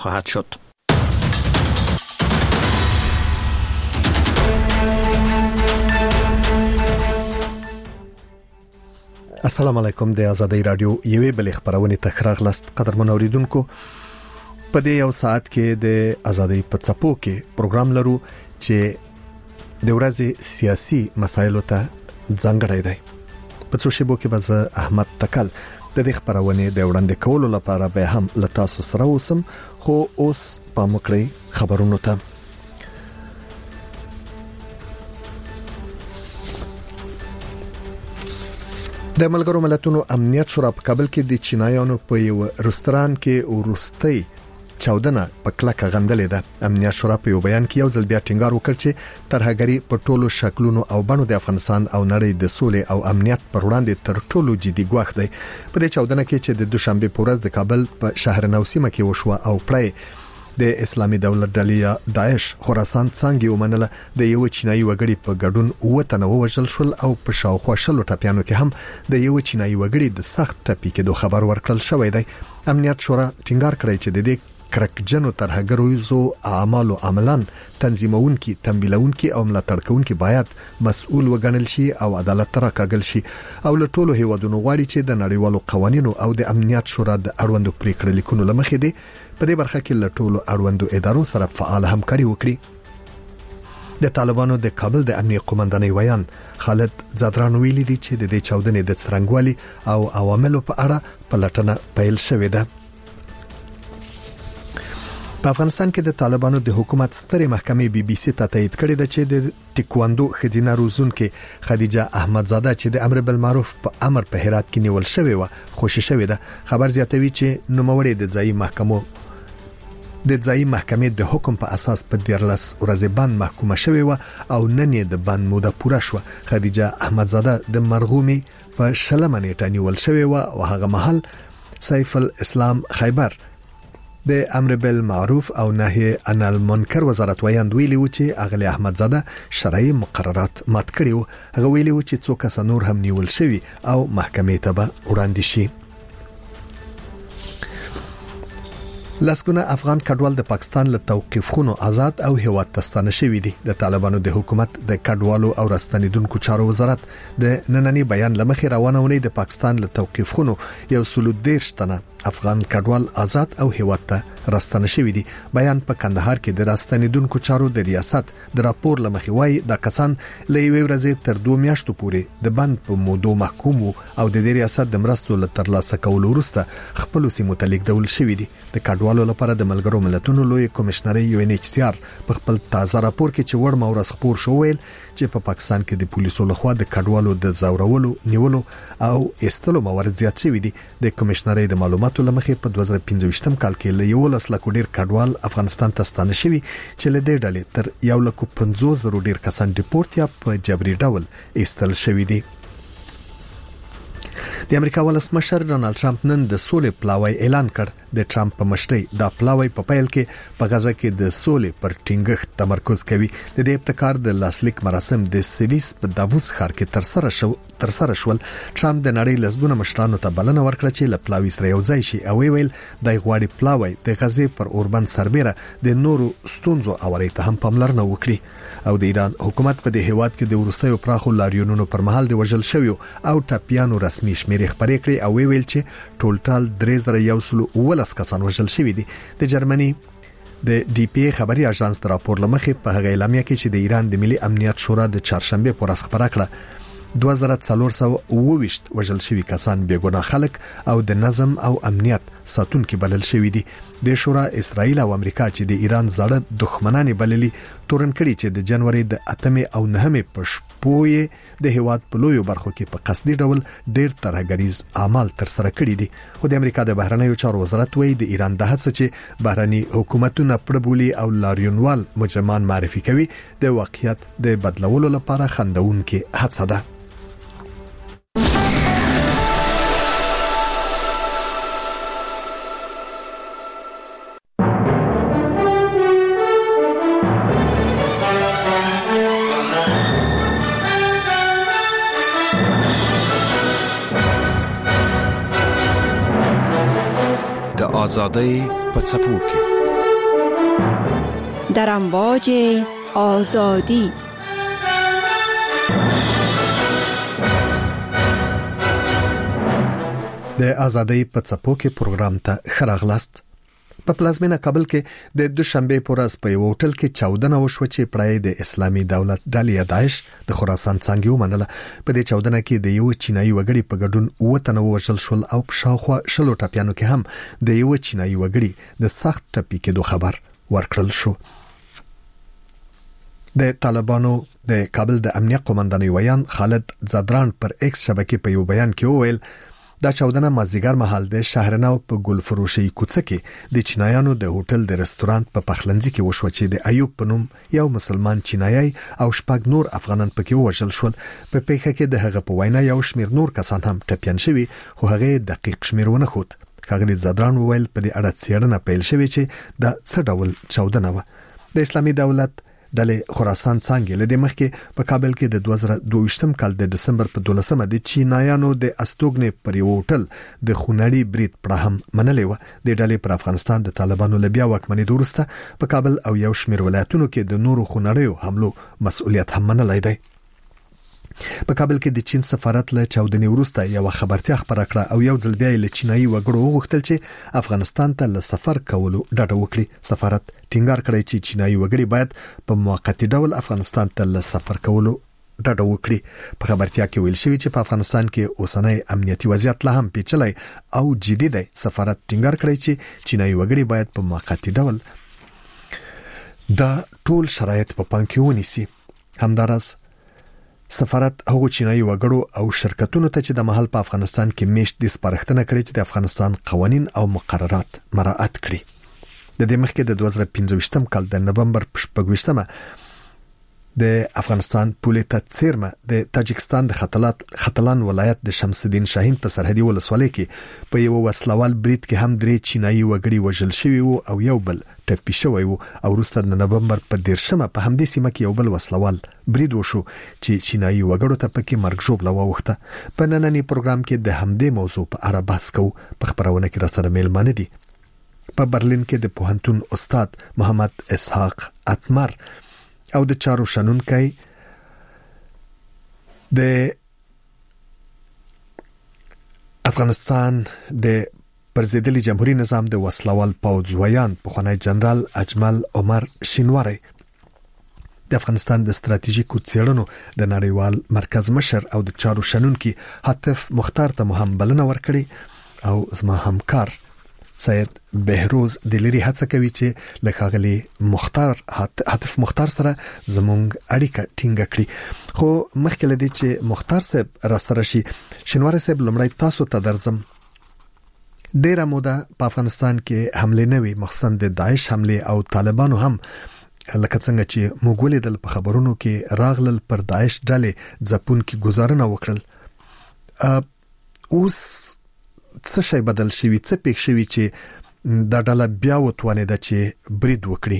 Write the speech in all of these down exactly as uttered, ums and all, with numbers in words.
خواهد شد. السلام علیکم. د آزادۍ رادیو یوې بلې خبرونه تخراغ لست قدرمن اوریدونکو. په دې یو ساعت کې د آزادۍ په څپو کې پروګرام لرو چې د ورځې سیاسي مسایلو ته ځانګړی دی. په څو شیبو کې به احمد تکل د دې خبرونه د وړاندې کولو لپاره به هم لتاسو سره اوسم، خو اوس په مکړی خبرونو ته. د ملګرو ملتونو امنیت شورا په کابل کې د چینایانو په یو رستوران کې ورستۍ چاودنه په کلکه غندلې ده. امنیت شورا په یو بیان کې یو ځل بیا ټینګار وکړ چې ترهګری په ټولو شکلونو او بڼو د افغانستان او نړۍ د سولې او امنیت پر وړاندې تر ټولو جدي ګواښ دی. په دې چاودنه کې چې د دوشنبه په ورځ د کابل په شهر نو سیمه کې وشوه او پړې د اسلامي دولت ډلې داعش خراسان څنګه ومنله، د یو چینایي وګړي په ګډون وته نو وژل شول او په شاوخوا شلو ټاپیانو کې هم د یو چینایي وګړي د سخت ټپي کېدو خبر ورکړل شوی دی. امنیت شورا ټینګار کړی چې د دې کرکجنو ترهګرویزو اعمالو عملاً تنظیمونکي، تمویلونکي او ملاتړ کوونکي باید مسؤل وګڼل شي او عدالت ته راکاږل شي او له ټولو هیوادونو غواړي چې د نړیوالو قوانینو او د امنیت شورا د اړوندو پریکړې لیکونو لمخې دي په دې برخه کې له ټولو اړوندو ادارو سره فعال همکاري وکړي. د طالبانو د کابل د امنیت قومندانۍ ویان خالد زادران ویلي دي چې د دې چاودنې د څرنګوالي او عواملو په اړه پلټنه پیل شوې ده. په افغانستان کې د طالبانو د حکومت ستره محکمې بي بي سي ته تایید کړی ده چې د ټیکواندو خزینه روزونکو خدیجه احمدزاده چې د امر بالمعروف په امر په هرات کې نیول شوې و خوشی شوې ده. خبر زیاتوي چې نوموړی د ځایي محکمو د ځایي محکمې د حکم په اساس په دیرلس ورځې باندې محکومه شوې و او نن یې د باندې موده پوره شو. خدیجه احمدزاده د مرغومي په شلمه نیټه نیول شوې و او هغه مهال سیف الاسلام خیبر د امر بالمعروف او نهي عن المنکر وزارت ویاند ویلي و چې اغلی احمدزاده شرعي مقررات مات کړي و. هغه ویلي و چې څو کس نور هم نیول شوی او محکمې ته به وړاندې شي. لسګونه افغان کډوال د پاکستان له توقيفونو آزاد او هیواد تستانه شوی دي. د طالبانو د حکومت د کډوالو او راستنیدونکو چارو وزارت د نننی بیان لمخې روانونه د پاکستان له توقيفونو یو سلو دیرش تنه افغان کډوال آزاد او هیواد ته راستنه شوی دي. بیان په کندهار کې د راستنیدونکو چارو د ریاست د راپور لمخې وایي د کسان له یوې ورځې تر دوه میاشتو پورې د بند په مودو محکوم او د ریاست د مرستو له ترلاسه کولو وروسته خپل سیمو ته لیږدول شوی دي. د کډوالو لپاره د ملګرو ملتونو لوی کمشنري یو ان ایچ سی آر په خپل تازه راپور کې چې ورما ورځ خبر شو ویل چې په پاکستان کې د پولیسو لخوا د کډوالو د زورولو، نیولو او استلو موارد زیات شوي دي. د کمشنري د معلوماتو لمخې په دوه زره پنځه کال کې له یو لس لک ډیر کډوال افغانستان ته ستانه شوي چې له دې ډلې تر یو لک پنځوس زره ډیر کسان ډیپورت یا په جبري ډول استل شوي دي. د امریکا ولسمشر ډونالد ټرمپ نن د سولې پلاوی اعلان کړ. د ټرمپ په مشرۍ دا پلاوی په پیل کې په غزا کې د سولې پر ټینګښت تمرکز کوي. د دې ابتکار د لاسلیک مراسم د سویس په داووس ښار کې تر سره شو تر سره شول. ټرمپ د نړۍ لسګونه مشرانو ته بلنه ورکړه چې له پلاوی سره یو ځای شي او ویل د غواړي پلاوی د غزې پر اوربند سربېره د نورو ستونزو اوري ته هم پاملرنه وکړي. او د ایران حکومت په دې هیواد کې د ورستیو پراخو لاریونونو پر مهال د وژل شویو او ټاپیانو رسمي شمیرې خبرې کړې او ویل چې ټولټال درې زره یو سل ولس کسان وژل شوي دي. د جرمني د ډي پی ای خبري اژانس د راپور لمخې په هغه اعلامیه کې چې د ایران د ملي امنیت شورا د چهارشنبه پر ورځ خبره کړه دوه زره څلور سوه اووه ویشت وژل شوي کسان بېګناه خلک او د نظم او امنیت ساتونکي بلل شوي دي. د شورا اسرائیل او امریکا چې د ایران زړه دښمنان بللي تورن کړي چې د جنوري د اتمې او نهمې په شپو د هیواد په لویو برخو کې په قصدي ډول ډېر ترهګریز اعمال تر سره کړي دي. خو د امریکا د بهرنیو چارو وزارت وایي د ایران د هڅه چې بهرني حکومتونه پړبولي او لاریونوال مجرمان معرفي کوي د واقعیت د بدلولو لپاره خندونکې هڅه ده. آزادۍ په څپو کې در امواج آزادی. د آزادۍ په څپو کې پروګرام ته ښه راغلاست. په پلازمینه کابل کې د دوشنبه په ورځ په یو هوټل کې چاودنه وشوه چې پړای د اسلامي دولت ډلې داعش د خراسان څنګه ومنله. په دې چاودنه کې د یو چینایي وګړي په ګډون اوه تنه وژل شول او په شاوخوا شلو ټاپیانو کې هم د یو چینایي وګړي د سخت ټپي کېدو خبر ورکړل شو. د طالبانو د کابل د امنیت قومندان ویان خالد زادران پر ایکس شبکې په یو بیان کې وویل دا چاودنه مازیګر مهال د شهرناو په ګلفروشي کوڅه کې د چینایانو د هوټل د رستورانت په پخلنځي کې وشو چې د ایوب په نوم یو مسلمان چینایي او شپږ نور افغانان پکې وژل شول. په پیښه کې د هغه په وینا یو شمیر نور کسان هم ټپيان شوي خو هغه دقیق شمیر ونه خود. ښاغلي زادران وویل په دې اړه څېړنه پیل شوې چې دا څه ډول چاودنه و. د اسلامي دولت ډلې خراسان څنګه لدې مخکې په کابل کې د دوه زره دوه ویشتم کال د دسمبر په دولسمه د چینایانو د استوګنې پر یو هوټل د خونړي برید پړه هم منلې و. د ډلې پر افغانستان د طالبانو لبیا واکمنۍ وروسته په کابل او یو شمیر ولایتونو کې د نورو خونړیو حملو مسؤلیت هم منلای دی. په کابل کې د چین سفارت له چاودنې وروسته یو خبرتیا خبره کړه او یو ځل بیا له چینایي وګړو وغوښتل چې افغانستان ته له سفر کولو ډډه وکړي. سفارت ټینګار کړی چې چینایي وګړي باید په موقتی ډول افغانستان ته له سفر کولو ډډه وکړي. په خبرتیا کې ویل شوی چې په افغانستان کې اوسنۍ امنیتي وضعیت لا هم پیچلی او جدي دی. سفارت ټینګار کړی چې چینایي وګړي باید په موقتی ډول دا ټول شرایط په پام کې ونیسي. همدارس سفارت هغو چینایي وګړو او شرکتونو ته چې د محل په افغانستان کې میشت دي سپارښتنه کړې چې د افغانستان قوانین او مقررات مراعات کړي. د دې مخکې د دوه زره پنځه ویشتم کال د نومبر په شپږ ویشتمه د افغانستان پولې ته څیرمه د تاجکستان د خطلات خطلان ولایت د شمس الدین شاهین په سرحدي ولسوالۍ کې په یو وسلوال برید کې هم درې چینایي وګړي وژل شوي وو او یو بل ټپي شوی وو. او وروسته د نومبر په دیرشمه په همدې سیمه کې یو بل وسلوال برید وشو چې چینایي وګړو ته پکې مرګ ژوبله واوښته. په نننی پروګرام کې د همدې موضوع په اړه بحث کوو. په خبرونه کې راسره میلمانه دي په برلین کې د پوهنتون استاد محمد اسحاق اتمر او د چارو شنونکي د افغانستان د پرزیدلی جمهوریت نظام د وسلوال پوځ ویان پخوانی جنرال اجمل عمر شینواری د افغانستان د ستراتیژیکو څېړنو د نړیوال مرکز مشر او د چارو شنونکي حاتف مختار ته مهم بلنه ورکړي او زما همکار سید بهروز د لری هڅه کوي چې لکهغلی مختار حاتف مختار سره زمونږ اړیکه ټینګه کړي. خو مخکې لدی چې مختار صاحب را سره شي شینواری صاحب لمړی تاسو ته درځم. ډیره موده په افغانستان کې حمله نه وي مخصوصا د داعش حمله او طالبانو هم لکه څنګه چې موږ ولیدل په خبرونو کې راغلل پر داعش ډلې ځپون کې گزارنه وکړل. اوس څه شی بدل شوی څه پېښ شوی چې دا ډله بیا وتوانیده چې برید وکړي؟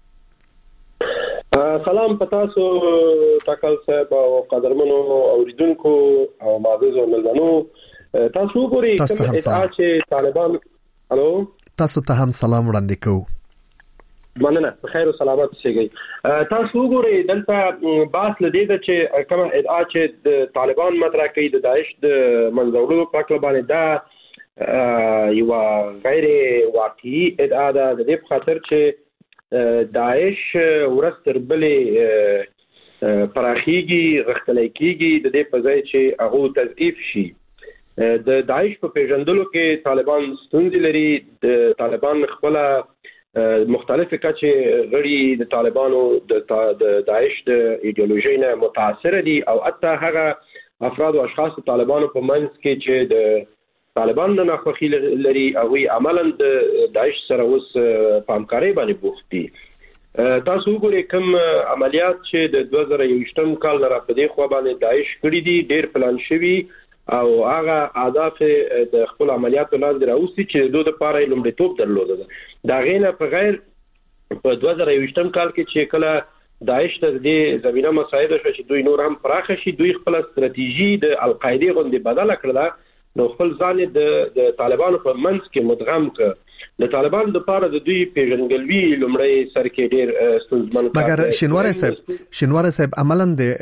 سلام پتاسو ټاکل صاحب او قدرمنو اوریدونکو او معزز ملمنو تاسو ګوري چې طالبان الو تاسو ته هم سلام وړاندې کوو. مننه بخیر او سلامت شئ. تاسو ګوري دلته باس لدی چې کوم ادعا چې د طالبان مطرح کوي د داعش د منځوړو په کله باندې دا یو غیر واقعي ادعا ده د دې په خاطر چې داعش ورستر بلې پراخیږي غختلای کیږي د دې په ځای چې هغه تضعیف شي. د داعش په پیژندلو کې طالبان ستونزې لري. د طالبان خپل مختلفه کچې غړي د طالبانو د داعش د ایدئولوژي نه متاثر دي او حتی هغه افراد او اشخاص طالبانو په منځ کې چې د طالبان نه خوخي لري او عملاً د داعش سره اوس په همکارۍ باندې بوخت دي. تاسو وګورئ کوم عملیات چې د دوه زره یوویشتم کال نه راپدې خو باندې داعش کړی دي ډېر پلان شوی او هغه اهداف د خپل عملیاتو لاندې راوستي چې دوی د پاره لومړیتوب درلوده. دا غینه په غیر په دوه زره یوویشتم کال کې چې کله داعش ته د زمينه مساعده شو چې دوی نور هم پراخ شي دوی خپل ستراتیژي د القاعده غوندې بدله کړله نو خپل ځان د طالبانو په منځ کې مدغم ک د طالبان د پاره د دوی پیژنګلوي لمړی سر کې ډیر ستونزمن مګر شینواره صاحب شینواره صاحب عملاً د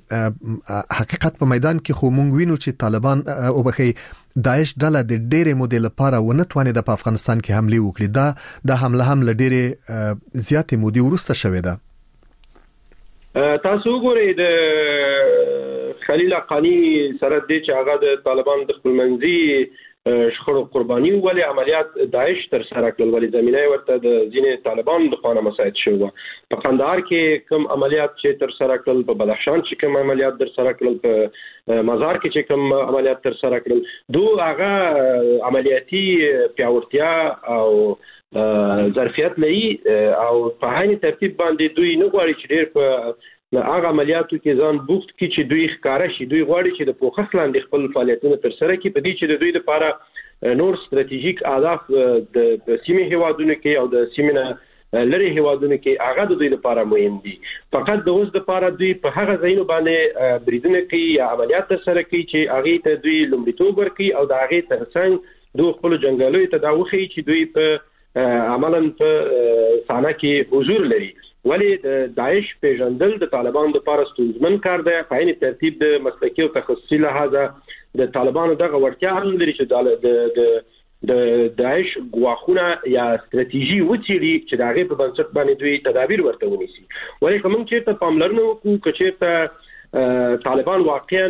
حقیقت په میدان کې خو مونږ وینو چې طالبان او بخي داعش ډله د ډېرې مودې لپاره ونه توانید په افغانستان کې حمله وکړي. دا د حمله هم ل ډېرې زیاتې مودې وروسته شوې ده. تاسو وګورئ د خلیل حقانی سره د چې هغه د طالبان د خپلمنځي شخړو قرباني ولې عملیات داعش تر سره کړل ولې زمينه ورته د ځینې طالبان د خانه مساعد شو. په قندهار کې کوم عملیات چې تر سره کړل، په بدخشان چې کوم عملیات تر سره کړل، په مزار کې چې کوم عملیات تر سره کړل، دوه هغه عملیاتي پیاوړتیا او ظرفیت لري او په هغه ترتیب باندې دوی نه غواړي چې ډېر په هغه عملیاتو کې ځان بوخت کی چې دوی ښکارا شي. دوی غواړي چې د پوخس لاندې خپل فعالیتونه تر سره کړي په دې چې د دوی لپاره نور ستراتیژیک اهداف د سیمې هیوادونو کې او د سیمې نه لري هیوادونو کې هغه د دوی لپاره مهم دي. فقط د اوس لپاره دوی په هغه ځایونو باندې بریدونه کوي یا عملیات تر سره کوي چې هغه ته دوی لومړیتوب ورکړي او د هغه ترڅنګ دوی خپل جنگالوي تداوخي چې دوی په عملاً په سانه کې حضور لري. ولی د داعش پیژندل د طالبان د لپاره ستونزمن کار دی. په عین ترتیب د مسلکي او تخصصي لحاظه د طالبانو دغه وړتیا هم لري چې د د د داعش غواخونه یا ستراتیژي وڅېړي چې د هغې په بنسټ باندې دوی تدابیر ورته ونیسي. ولې که موږ چېرته پاملرنه وکړو که چېرته طالبان واقعا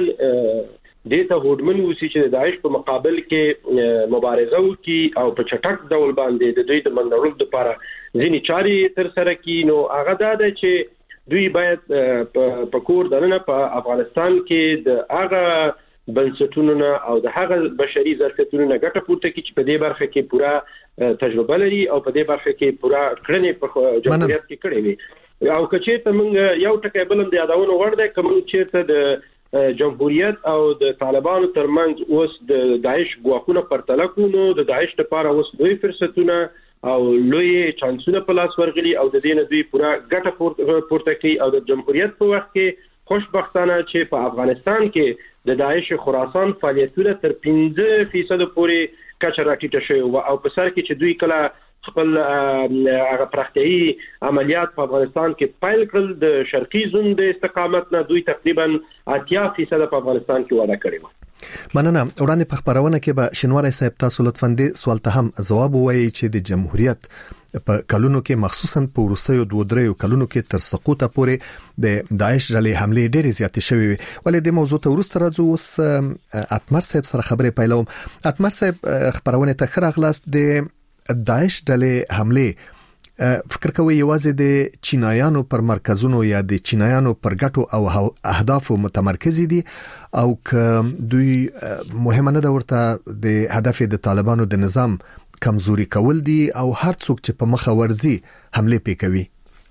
دې ته هوډمن وسی چې د داعش په مقابل کې مبارزه وکړي او په چټک ډول باندې د دوی د منډولو لپاره ځینې چارې تر سره کړي، نو هغه دا ده چې دوی باید په کور دننه په افغانستان کې د هغه بنسټونو نه او د هغه بشري ظرفیتونو نه ګټه پورته کړي چې په دې برخه کې پوره تجربه لري او په دې برخه کې پوره کړنې په جمهوریت کې کړې وي. او که چېرته موږ یو ټکی بل هم د یادونو وړ دی، که موږ چېرته د جمهوریت او د طالبانو ترمنځ اوس د داعش ګواښونه پرتله کړو، نو د داعش لپاره اوس لوی فرصتونه او لوی چانسونه په لاس ورغلي او د دې نه دوی پوره ګټه پورته کوي. او د جمهوریت په وخت کې خوشبختانه چې په افغانستان کې د داعش خراسان فعالیتونه تر پنځه فیصد پورې کچه راټیټه شوې و او په سر کې چې دوی کله خپل هغه پراختیايي عملیات په افغانستان کې پیل کړل، د شرقي زون د استقامت نه دوی تقریبا اتیا فیصد په افغانستان کې وده کړې و. مننه. وړاندې په خبرونه کې به شینواره صاحب تاسو لطفاً دې سوال ته هم ځواب ووایي چې د جمهوریت په کلونو کې مخصوصا په روسیو دوه درې کلونو کې تر سقوطه پورې د داعش ډلې حمله ډېرې زیاتې شوې وي. ولې د موضوع ته ورسته راځو. اوس اتمر صاحب سره خبرې پیلوم. اتمر صاحب خبرونه ته خراغلاست. د داعش ډلې حمله فکر کوي یوازې د چینایانو پر مرکزونو یا د چینایانو پر ګټو او اهدافو متمرکز دي او که دوی مهمه نه ده ورته د هدف د طالبانو د نظام کمزوري کول دي او هر څوک چې په مخه ورزي حمله پې کوي؟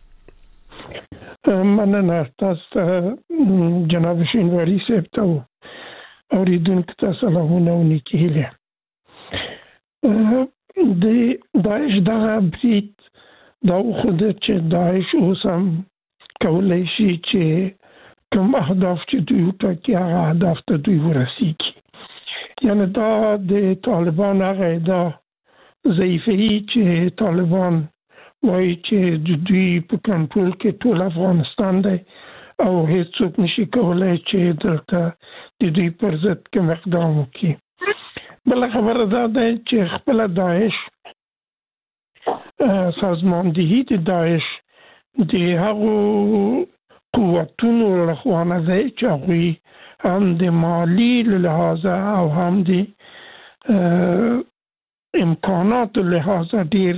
مننه تاسو جناب شینواری صاحب ته اوریدونکو ته سلامونه او نیکي هیله. د داعش دغه برید دا خود چې داعش اوس هم کولای شي چې کوم اهداف چې دوی ټاکي هغه اهداف ته دوی ورسیږي. یعنی دا د طالبان هغه دا ضعیفي چې طالبان وایي چې دوی په کنټرول کې ټول افغانستان دی او هیڅوک نشي کولای چې دلته د دوی پر ضد کوم اقدام وکړي. بل خبره دا ده چې خپل داعش سازماندهی د داعش د هغو قوتونو لخوانه ده چې هغوی هم د مالی لحاظه او هم د امکانات لحاظه ډیر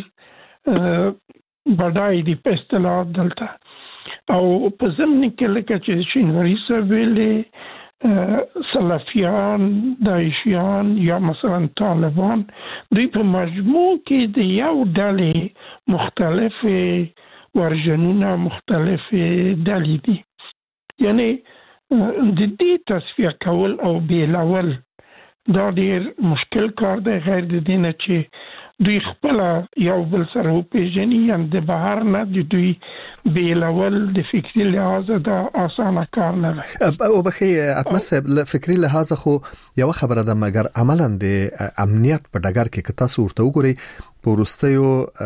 بډای دي په اصطلاح دلته. او په ضمن کې لکه چې شینواری صاحب ویلي سلفیان، داعشیان یا مثلا طالبان دوی په مجموع کې د یو ډلې مختلف ورژنونه مختلف ډلې دي. یعنی د دې تصفیه کول او بیلول دا ډیر مشکل کار دی، غیر د دې نه چې دوی خپل یو بل سره وپېژني. یعنی د بهر نه د دوی بیلول د فکري لحاظ دا آسانه کار نه دی. او بخي اتمر صاحب له فکري لحاظ خو یو خبره ده، مګر عملاً د امنیت په ډګر کې که تاسو ورته وګورئ په وروستیو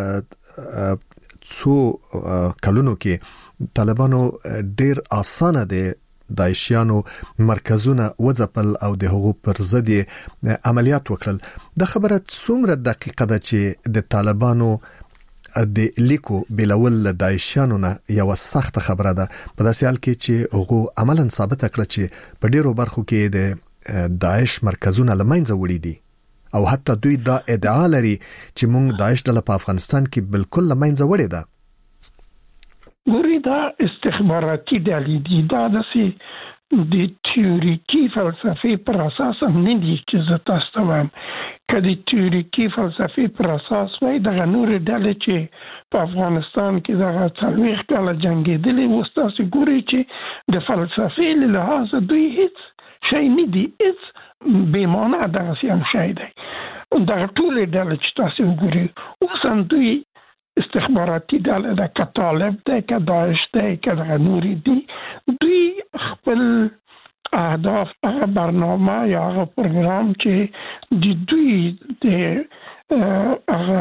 څو کلونو کې طالبانو ډیر اسانه دي داعشیانو مرکزونه وځپل او د هغو پر ضد عملیات وکړل. د خبره څومره دقیقه ده چې د طالبانو د لیکو بلول داعشیانو نه یو سخت خبره ده، په داسې حال کې چې هغو عملاً ثابت کړ چې په ډیرو برخو کې د داعش مرکزونه لمنځه وړي دي او حتی دوی دا ادعا لري چې موږ داعش ډله په افغانستان کې بالکل لمنځه وړي ده. ګوري دا استخباراتي ډلې دي، دا داسې د تیوریکي فلسفې پر اساس نه دي چې زه تاسو ته وایم. که د تیوریکي فلسفې پر اساس وای دغه نورې ډلې چې په افغانستان کې دغه څلوېښت کاله جنګېدلې، اوس تاسو ګورئ چې د فلسفې له لحاظه دوی هیڅ شی نه دي، هیڅ بې معنا دغسې هم شی دی. دغه ټولې ډلې چې تاسو وګورئ اوس هم دوی استخباراتي ډله ده، که طالب دی، که داعش دی، که دغه نورې دي، دوی خپل اهداف، هغه برنامه یا هغه پروګرام چې د دوی د هغه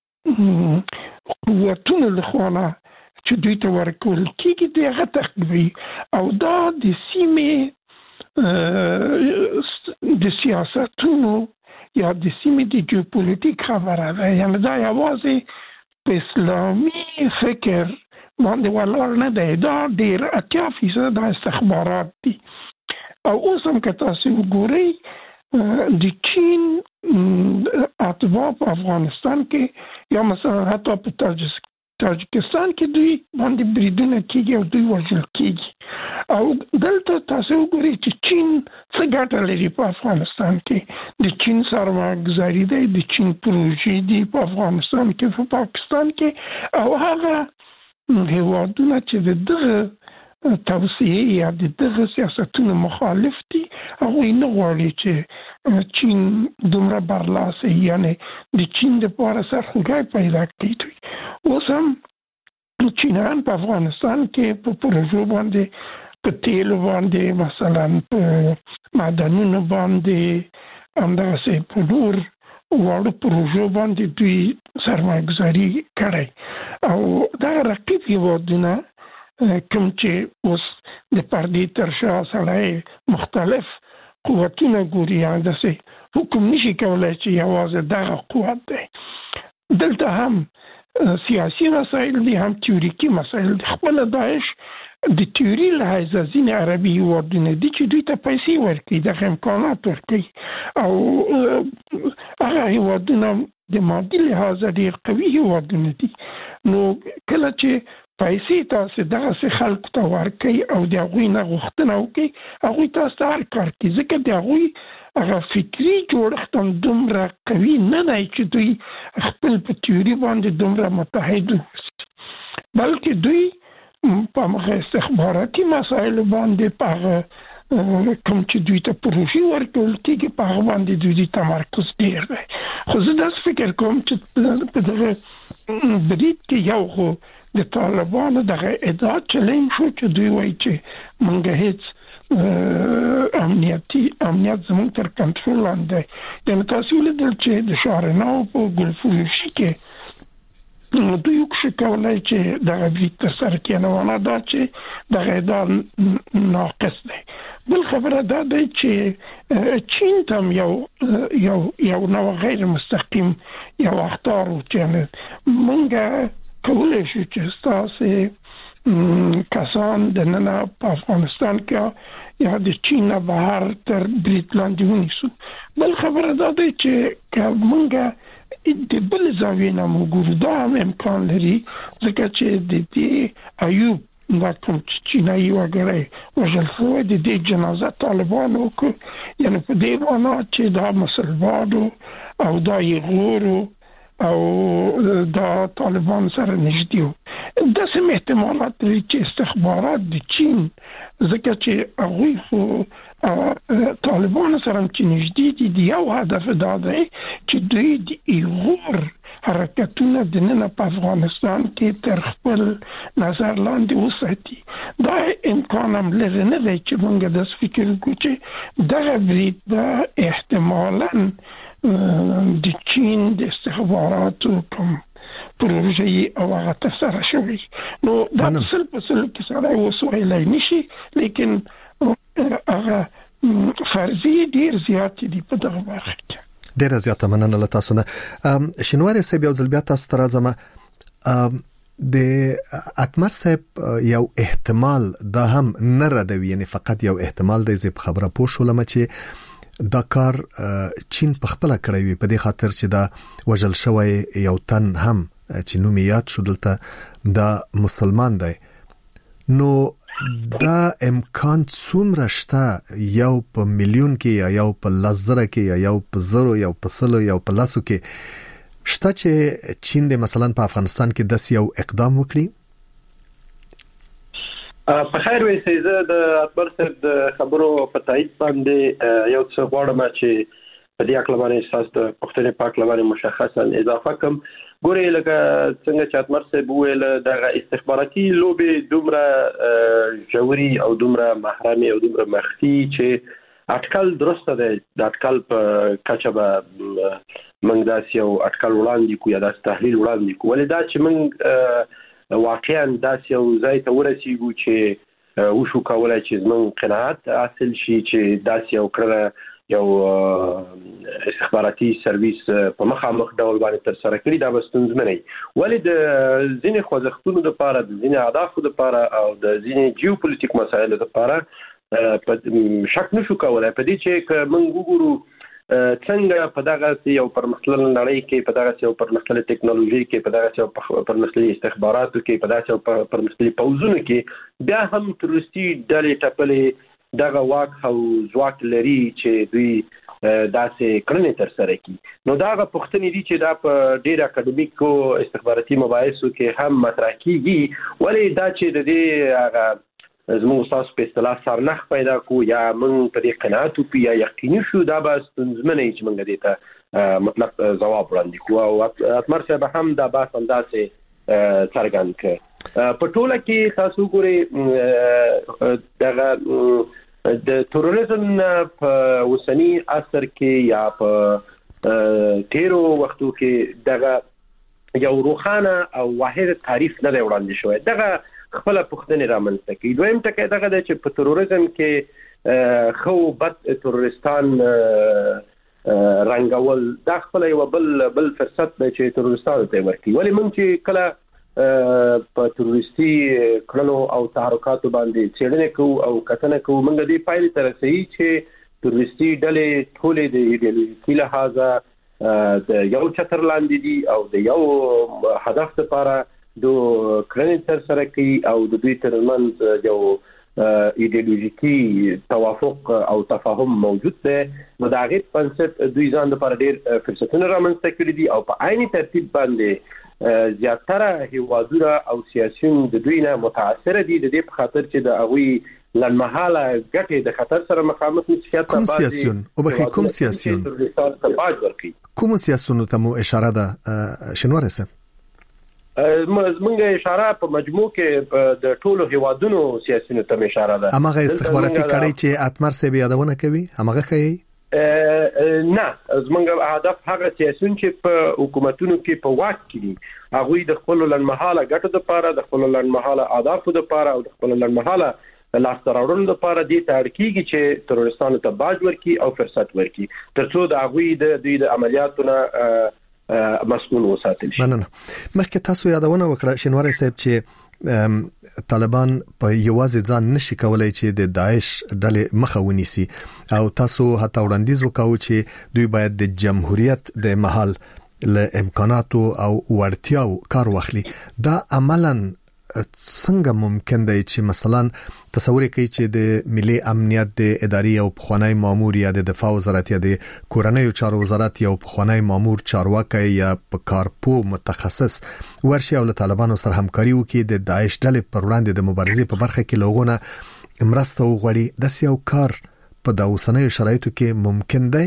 قوتونو له خوا نه چې دوی ته ورکول کېږي دوی هغه تعقیبوي. او دا د سیمې د سیاستونو یا د سیمې د جیوپولیټیک خبره ده، یعنې دا یوازې په اسلامي فکر باندې ولاړ نه دی، دا ډېر اتیا فیصد د استخبارات دي. او اوس هم که تاسو وګورئ د چین اتباع په افغانستان کې یا مثلا حتی په تاجکستان کې دوی باندې بریدونه کېږي او دوی وژل کېږي. او دلته تاسو وګورئ چې چین څه ګټه لري په افغانستان کې. د چین سرمایه‌ګذاري دی، د چین پروژې دي په افغانستان کې، په پاکستان کې، او هغه هیوادونه چې د دغه توسعه یا د دغه سیاستونو مخالف دي هغوی نه غواړي چې چین دومره برلاسه، یعنې د چین دپاره سرخوږی پیدا کړي. اوس هم چینیان په افغانستان کې په پروژو باندې، په تیلو باندې، مثلا په معدنونو باندې، همدغسې په نور واړو پروژو باندې دوی سرمایه‌ګذاري کړی. او دغه رقیب هیوادونه کوم چې اوس د پردې تر شا سړی مختلف قوتونه ګوري، یعنې داسې حکم نشي کولی چې یوازې دغه قوت دی. دلته هم سیاسي مسایل دي، هم تیوریکي مسایل دي. خپله داعش د تیوري له حیثه ځینې عربي هیوادونه دي چې دوی ته پیسې ورکوي، دغه امکانات ورکوي، او هغه هیوادونه د مادي لحاظه ډېر قوي هیوادونه دي. نو کله چې پیسې تاسو دغسې خلکو ته ورکوي او د هغوی نه غوښتنه وکړي، هغوی تاسو ته هر کار کوي، ځکه د هغوی هغه فکري جوړښت هم دومره قوي نه دی چې دوی خپل په تیوري باندې دومره متحد اوسي، بلکې دوی په هغه استخباراتي مسایلو باندې، په هغه کوم چې دوی ته پروژې ورکول کېږي، په هغه باندې دوی تمرکز ډېر دی. خو زه داسې فکر کوم چې په دغه برید کې یو خو د طالبانو دغه ادعا چلنج شو چې دوی وایي چې موږ هیڅ امنیتي امنیت زموږ تر کنټرول لاندې دی. یعنې تاسو ولیدل چې د شهرناو په ګلفروشي کې دوی وکړي کولای چې دغه برید ترسره کړي، نو معنا دا چې دغه ادعا ناقص دی. بل خبره دا دی چې چین ته هم یو یو یو نوع غیر مستقیم یو اخطار و چې موږ کولی شو چې ستاسې کسان د ننه په افغانستان کې یا د چین نه بهر تر برید لاندې ونیسو. بل خبره دا دی چې که موږ د بل زاویې نه وګورو دا هم امکان لري، ځکه چې د دې ایوب دا کوم چینایي وګړی وژل شوی، د دې جنازه طالبانو وکړو، یعنې په دې معنا چې دا مسلمانو او دا یې او دا طالبان سره نږدې وو. داسې احتمالات لري چې استخبارات د چین، ځکه چې هغوی خو طالبانو سره چې نږدې دي، د یو هدف دا دی چې دوی د ایغور حرکتونه د ننه په افغانستان کې تر خپل نظر لاندې وساتي. دا امکان هم لري نه دی چې موږ داسې فکر وکړو چې دغه برید به احتمالاً د چین د استخباراتو کوم پروژې او هغه تسره شوی نو دا سل په سل کې سره وسویلای نشي لیکن هغه فرضي ډیر زیات دي په دغه برخه کې. ډیر زیات مننه له تاسو نه. شینواری صاحب یو ځل بیا تاسو ته راځم. د اتمر صاحب یو احتمال دا هم نه ردوي، یعنی فقط یو احتمال دی چې خبره پوه شولم چې دا کار چین په خپل کړی وي په دې خاطر چې دا وجل شوی یو تن هم چې نوم یاد شو دلته دا مسلمان دی. نو دا امکان څومره شته یو په میلیون کې یا یو په لزره کې یا یو په زرو یا په سلو یا په لاسو کې شته چې چین د مثلا په افغانستان کې داس یو اقدام وکړي؟ په خیر وي سيزه د اکبر صاحب د خبرو په تایید باندې یو څه غواړم چې په دې اړه باندې اساس د پښتنې پاک لمانه مشخصا اضافه کوم. ګوري لکه څنګه چې اکبر صاحب ویل د استخباراتي لوبي دومره جوړي او دومره محرمي او دومره مخفي چې اټکل درسته ده. د اټکل په کچه به موږ داسې یو اټکل وړاندې کوو یا داسې تحلیل وړاندې کوو، ولې دا چې موږ واقعا داسې یو ځای ته ورسیږو چې وشو کولای چې زموږ قناعت حاصل شي چې داسې یو کړه یو استخباراتي سرویس په مخامخ ډول باندې تر سره کړي، دا به ستونزمن وي. ولې د ځینې خوځښتونو لپاره، د ځینې اهدافو لپاره او د ځینې جیوپولیټیک مسایلو لپاره په شک نشو کولای په دې چې موږ وګورو څنګه په دغه یو پرمختللې نړۍ کې، په دغه یو پرمختللې ټکنالوژي کې، په دغه یو پرمختللې استخباراتو کې، په دغه یو پرمختللې پوځونو کې بیا هم تروریستي ډلې ټپلې دغه واک او ځواک لري چې دوی داسې کړنې تر سره کړي. نو دغه پوښتنې دي چې دا په ډېر اکاډمیکو استخباراتي مباحثو کې هم مطرح کیږي، ولې دا چې د دې هغه زموږ تاسو په اصطلاح سرنخ پیدا کو یا موږ په دې قناعت او یا یقیني شو دا به ستونزمن چې موږ دې ته مطلب ځواب وړاندې کوو. او اتمر صاحب هم دا بحث اندازې څرګند کړ. په ټوله کې تاسو ګورئ دغه د تروریزم په وسنی اثر کې یا په تیرو وختو کې دغه یو روخانه او واحد تعریف نه وړاندې شوی. دغه خپل پوښتنې رامنځته کوي. دویم ټکی دغه دی چې په تروریزم کې خو بد تروریستان رنګول دا خپل یو بل بل فرصت دی چې تروریستانو ته ورکړي. ولې موږ چې کله په تروریستي کړنو او تحرکاتو باندې څېړنې کوو او کتنه کوو، موږ دې پایلې ته رسوي چې تروریستي ډلې ټولې د ایډیالوژیکي لحاظه د یو چتر لاندې دي او د یو هدف لپاره دو کړنې تر سره کوي او د دوی ترمنځ یو ایډیالوژیکي توافق او تفاهم موجود دی. نو د هغې په بنسټ دوی ځان لپاره ډېر فرصتونه رامنځته کړي دي او په عیني ترتیب باندې زیاتره هیوادونه او سیاسیون د دوی نه متاثره دي، د دې په خاطر چې د هغوی لنمحاله ګټې د خطر سره مخامخ نشي. کوم سیاسیون او بخي کوم سیاسیون کوم سیاسیون ته مو اشاره ده شنواری صاحب؟ زمونږ اشاره په مجموع کې د ټولو هیوادونو سیاسيونو ته اشاره ده. همغه استخباراتي کړي چې اتمر صاحب یادونه کوي همغه کوي؟ نه، زمونږ هدف هغه سیاسيون چې په حکومتونو کې په واک کې دي، هغه د خپل لنمحاله ګټو لپاره، د خپل لنمحاله اهدافو لپاره او د خپل لنمحاله لاسته راوړنو لپاره دې ته اړ کیږي چې تروریستانو ته باج ورکړي او فرصت ورکړي ترڅو د هغه د دوی د عملیاتونو مسؤل وساتل شي. مننه. مخکې تاسو یادونه وکړه شینواری صاحب چې طالبان په یوازې ځان نشي کولای چې د داعش ډلې مخه ونیسي او تاسو حتی وړاندیز وکاو چې دوی باید د جمهوریت د محل له امکاناتو او وړتیاو کار واخلي. دا عملاً څنګه ممکن دی چې مثلا تصور کوي چې د ملي امنیت د اداري او پخوانی مامور یا د دفاع وزارت یا د کورنیو چارو وزارت یا پخوانی مامور چارواکي یا په کارپو متخصص ورشي او له طالبانو سره همکاري وکړي د داعش ډلې پر وړاندې د مبارزې په برخه کې لوګونه مرسته وغوړي. د سیاو کار په د اوسنیو شرایطو کې ممکن دی؟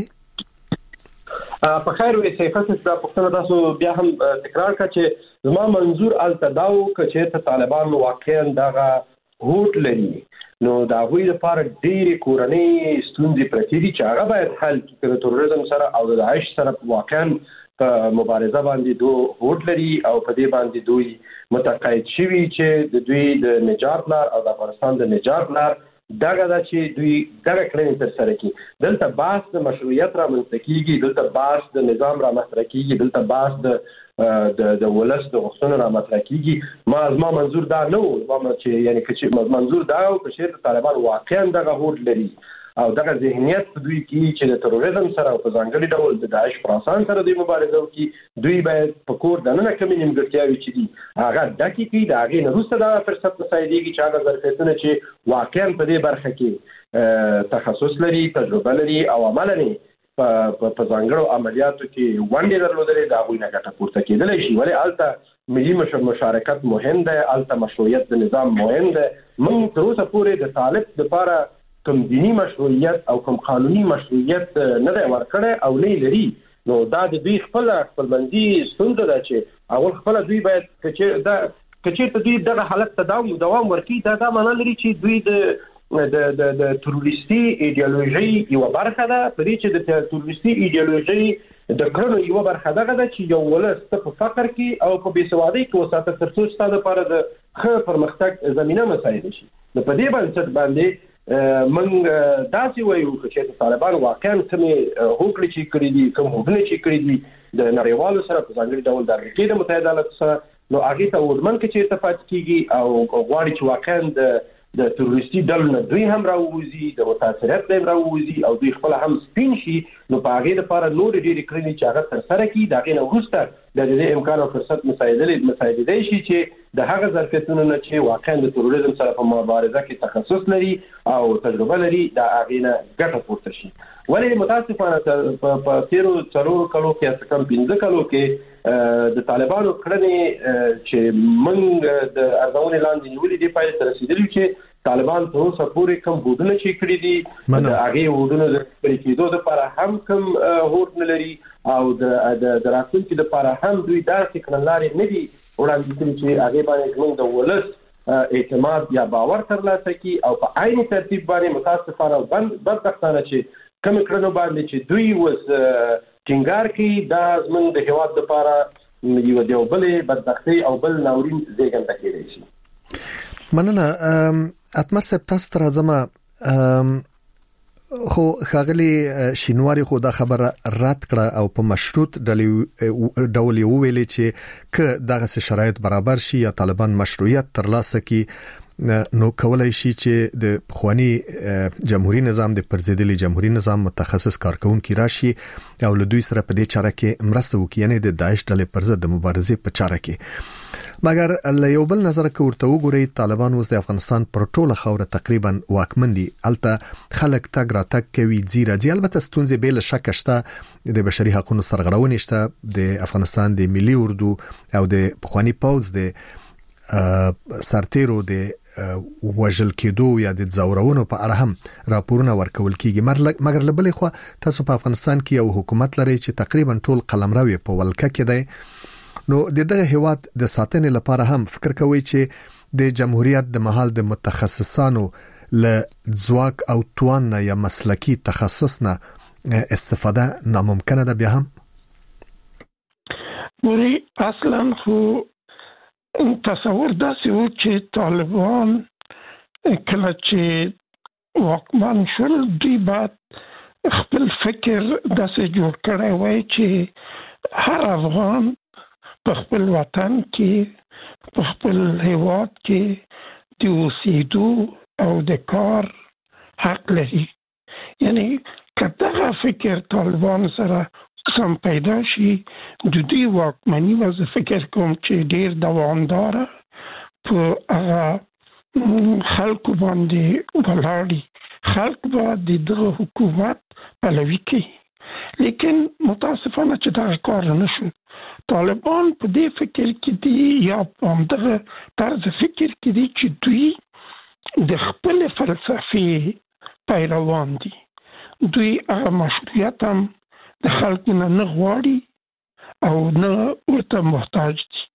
په خیر وي صفات دا پښتنه تاسو بیا هم تکرار کړئ چې زما منظور التداو چې ته طالبان واقعا دغه هوټ لري نو د هغوی لپاره ډېرې کورنۍ ستونزې پرتې دي چې هغه باید حل کړي. د تروریزم سره او د داعش سره واقعا په مبارزه باندې دوی هوډ لري او په دې باندې دوی متقاعد شوي چې د دوی د نجات لار او د افغانستان د نجات لار دغه دا چې دوی دغه کړنې تر سره کړي. دلته بحث د مشروعیت رامنځته کېږي، دلته بحث د نظام رامنځته کېږي، دلته بحث د د د ولس د غوښتنو رامنځته کېږي. ما زما منظور دا نه و چې یعنی چې منظور دا و چې د طالبان واقعا دغه هوډ لري او دغه ذهنیت په دوی کې چې د تروریزم سره او په ځانګړي ډول د داعش خراسان سره دوی مبارزه وکړي. دوی باید په کور دننه کومې نیمګړتیاوې چې دي هغه ډکې کړي، د هغې نه وروسته دا فرصت مساعدېږي چې هغه ظرفیتونه چې واقعا په دې برخه کې تخصص لري، تجربه لري او عملاً په ځانګړو عملیاتو کې ونډې درلودلې، د هغوی نه ګټه پورته کېدلی شي. ولې هلته ملي مشارکت مهم دی، هلته مشروعیت د نظام مهم دی. موږ تر اوسه پورې د طالب لپاره کوم دینی مشروعیت او کوم قانوني مشروعیت نه دی ورکړی او نه لري. نو دا د دوی خپل خپلمنځي ستونزه ده چې اول خپل دوی باید کچېرته دوی دغه حالت ته دوام دوام ورکړي. دا دا معنی لري چې دوی د د د د تروریستي ایدئولوژي یو برخه ده. په دې چې د تروریستي ایدئولوژي د کړنو یو برخه ده چې یو ولس په فقر کې او په بېسوادۍ کې وساته تر څو ستاسو لپاره د ښه پرمختګ زمینه مساعده شي. نو په دې باندې باندې من داسې وایو چې طالبان واقعا کومې هوکړې چې کړې دي، کوم هوډونه چې کړې دي د نړیوالو سره په ځانګړي ډول د امریکا د متحده ایالاتو سره، نو هغې ته هوډمن که چېرته پاتې کېږي او غواړي چې واقعا د د تروریستي ډلو نه دوی هم راووځي، د متاثریت نه هم راووځي او دوی خپله هم سپین شي. نو په هغې لپاره نورې ډېرې کړنې چې هغه ترسره کړي، د هغې نه وروسته د دې امکان او فرصت مساعدېدی شي چې د هغه ظرفیتونو نه چې واقعا د تروریزم سره په مبارزه کې تخصص لري او تجربه لري، د هغې نه ګټه پورته شي. ولې متاسفانه په تېرو څلورو کلو کې یا څه کم پنځه کلو کې د طالبانو کړنې چې موږ د ارزونې لاندې نیولې دې پایلې ته رسېدلي چې طالبان تر اوسه پورې کوم هوډونه چې کړي دي د هغې هوډونو د پلي کېدو دپاره هم کوم هوډ نه لري او د راتلونکي دپاره هم دوی داسې کړنلارې نه دي وړاندې کړي چې هغې باندې زموږ د ولس اعتماد یا باور ترلاسه کړي او په عین ترتیب باندې متاسفانه او بدبختانه چې کومې کړنو باندې چې دوی اوس ټینګار کوي، دا زموږ د هېواد لپاره یو د یو بلې بدبختۍ او بل ناورین زېږنده کېدی شي. مننه اتمر صاحب، تاسو ته راځم. خو ښاغلي شینواري خو دا خبره رد کړه او په مشروط ډول یې وویلې چې که دغه شرایط برابر شي یا طالبان مشروعیت ترلاسه کړي نو کولای شي چې د پخوانی جمهوریت نظام د پرځېدلي جمهوریت نظام متخصص کارکونکي راشي او له دوی سره په دې چاره کې مرسته وکړي، یعنی د داعش ډلې پر ضد د مبارزې په چاره کې. مګر له یو بل نظر کې ورته وګورئ، طالبان اوس د افغانستان پر ټوله خاوره تقریبا واکمن دي. البته خلک تګ راتګ کوي، ځي راځي، البته ستونزې بې له شکه شته، د بشري حقوقو سرغړونې شته، د افغانستان د ملي اردو او د پخوانی پوځ د سرتیرو د وژل کېدو یا د ځورونو په اړه هم راپورونه ورکول کیږي. مګر له بلې خوا تاسو په افغانستان کې یو حکومت لري چې تقریبا ټول قلمرو په ولکه کې دی. نو د دغه هیواد د ساتنې لپاره هم فکر کوي چې د جمهوریت د محل د متخصصانو له ځواک او توان یا مسلکی تخصص نه استفاده ناممکنه ده. بیا هم وری اصلا خو تصور داسې و چې طالبان کله چې واکمن شول دوی بعد خپل فکر داسې جوړ کړی وای چې هر افغان په خپل وطن کې په خپل هیواد کې د اوسېدو او د کار حق لري. یعنی که دغه فکر طالبان سره سم پیدا شي د دوی واکمني و زه فکر کوم چې ډېر دوامداره په هغه خلکو باندې ولاړ دي. خلک به د دغه حکومت پلوي کوي، لیکن متاسفانه چې دغه کار نه شو. طالبان په دې فکر کې دي یا په همدغه طرز فکر کې دي چې دوی د خپل فلسفې پیروان دي. دوی هغه مشروعیت هم د خلکو نه نه غواړي او نه ورته محتاج دي.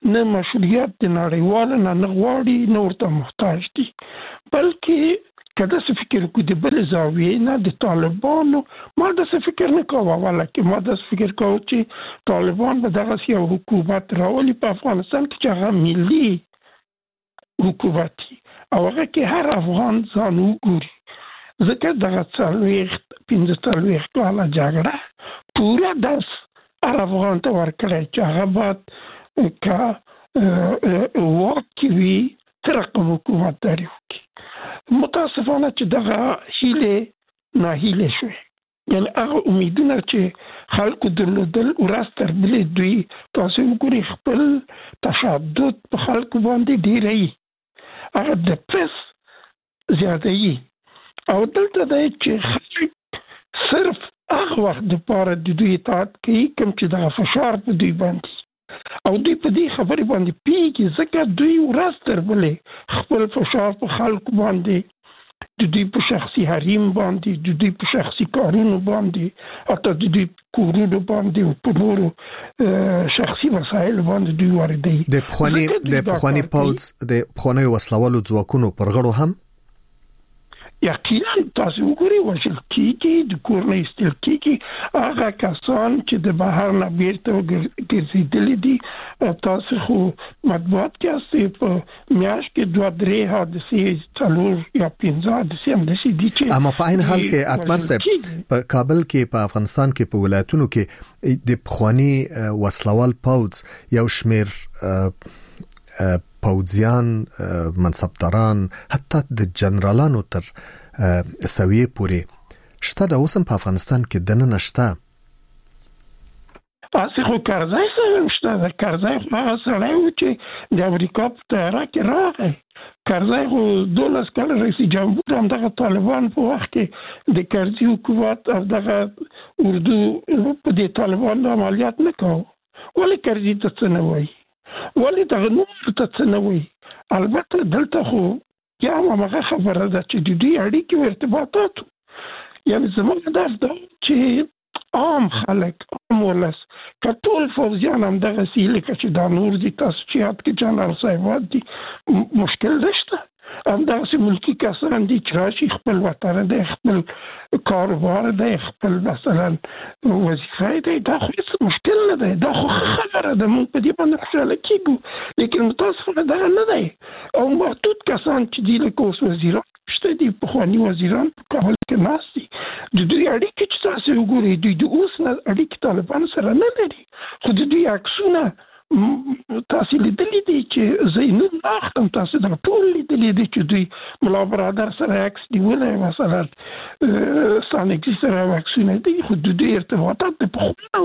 نه مشروعیت د نړیوال نه نه غواړي نه ورته محتاج دي، بلکې کله څه فکر کو د بل زاویې نه د طالبانو ما د څه فکر نه کوه، ولکه ما د فکر کوه چې طالبان به دغه یو حکومت راولي په افغانستان کې چې هغه ملي حکومت او هغه کې هر افغان ځان وګوري، ځکه دغه څلوېښت پنځه څلوېښت کاله جګړه پوره درس هر افغان ته ورکړی چې هغه باید که واک کې وي څه رقم حکومت داري وکړي. متاسفانه چې دغه هیله ناهیله شوې، یعنی هغه امیدونه چې خلکو درلودل ورځ تر بلې دوی تاسو وګورئ خپل تشدد په خلکو باندې ډېروي، هغه د پرس زیاتوي او دلته دی چې خلک صرف هغه وخت دپاره د دوی اطاعت کوي کوم چې دغه فشار په دوی باندې او دوی په دې خبرې باندې پیږي، ځکه دوی ورځ تر بلې خپل فشار په خلکو باندې د دوی په شخصي حریم باندې د دوی په شخصي کارونو باندې حتی د دوی کورونو باندې او په نورو شخصي وسایلو باندې دوی واردوي. د پخواني د پخواني پوځ د پخواني وسلوالو ځواکونو پر غړو هم یقینا تاسو وګورئ وشل کېږي د کور نه ایستل کېږي هغه کسان چې د بهر نه بیرته ګرځېدلي دي. تاسو خو مطبوعات کې هستئ په میاشت کې دوه درې حادثې څلور یا پنځه حادثې همداسې دي چې اما په عین حال کې اتمر صاحب په کابل کې په افغانستان کې په ولایتونو کې د پخواني وسلوال پوځ یو شمیر پوځیان منصبداران حتی د جنرالانو تر سویې پورې شته د اوسم په افغانستان کې دنه نشته. تاسو خو کارځای سره شته د کارځای هغه سره و چې د امریکا په طیاره کې راغی، کارځای خو دولس کاله رئیس جمهور هم دغه طالبان په وخت کې د کرزي حکومت او دغه اردو په دې طالبان د عملیات نه کوو، ولې کرزي ته څه نه وایي، ولې دغه نور ته څه نه وایي. البته دلته خو یا هغه خبره ده چې د دوی اړیکې او ارتباطات، یعنی زموږ درس دا چې عام خلک عام ولس که ټول فوزیان هم دغه سیله چې دا نور دي تاسو چې یاد کې جنرال صاحبات دي مشکل نشته، همدغسې ملکي کسان دي چې راشي خپل وطن دی خپل کاروبار دی خپل مثلا وظیفه دی، دا خو هیڅ مشکل نه دی، دا خو خبره ده، موږ په دې باندې خوشحاله کېږو، لیکن متاسفانه دغه نه دی او محدود کسان چې دي لکه اوس وزیران شته دي پخواني وزیران په کابل کې ناست دي، د دوی اړیکې چې تاسو وګورئ دوی د اوس نه اړیکې طالبان سره نه لري، خو د دوی عکسونه تاسو لیدلې دي چې زینون اختم تاسو دا ټول لیدلې دي چې دوی ملا برادر سره عکس نیولای مثلا ستان اکسی سره عکسونه دي، خو د دوی ارتباطات په خپل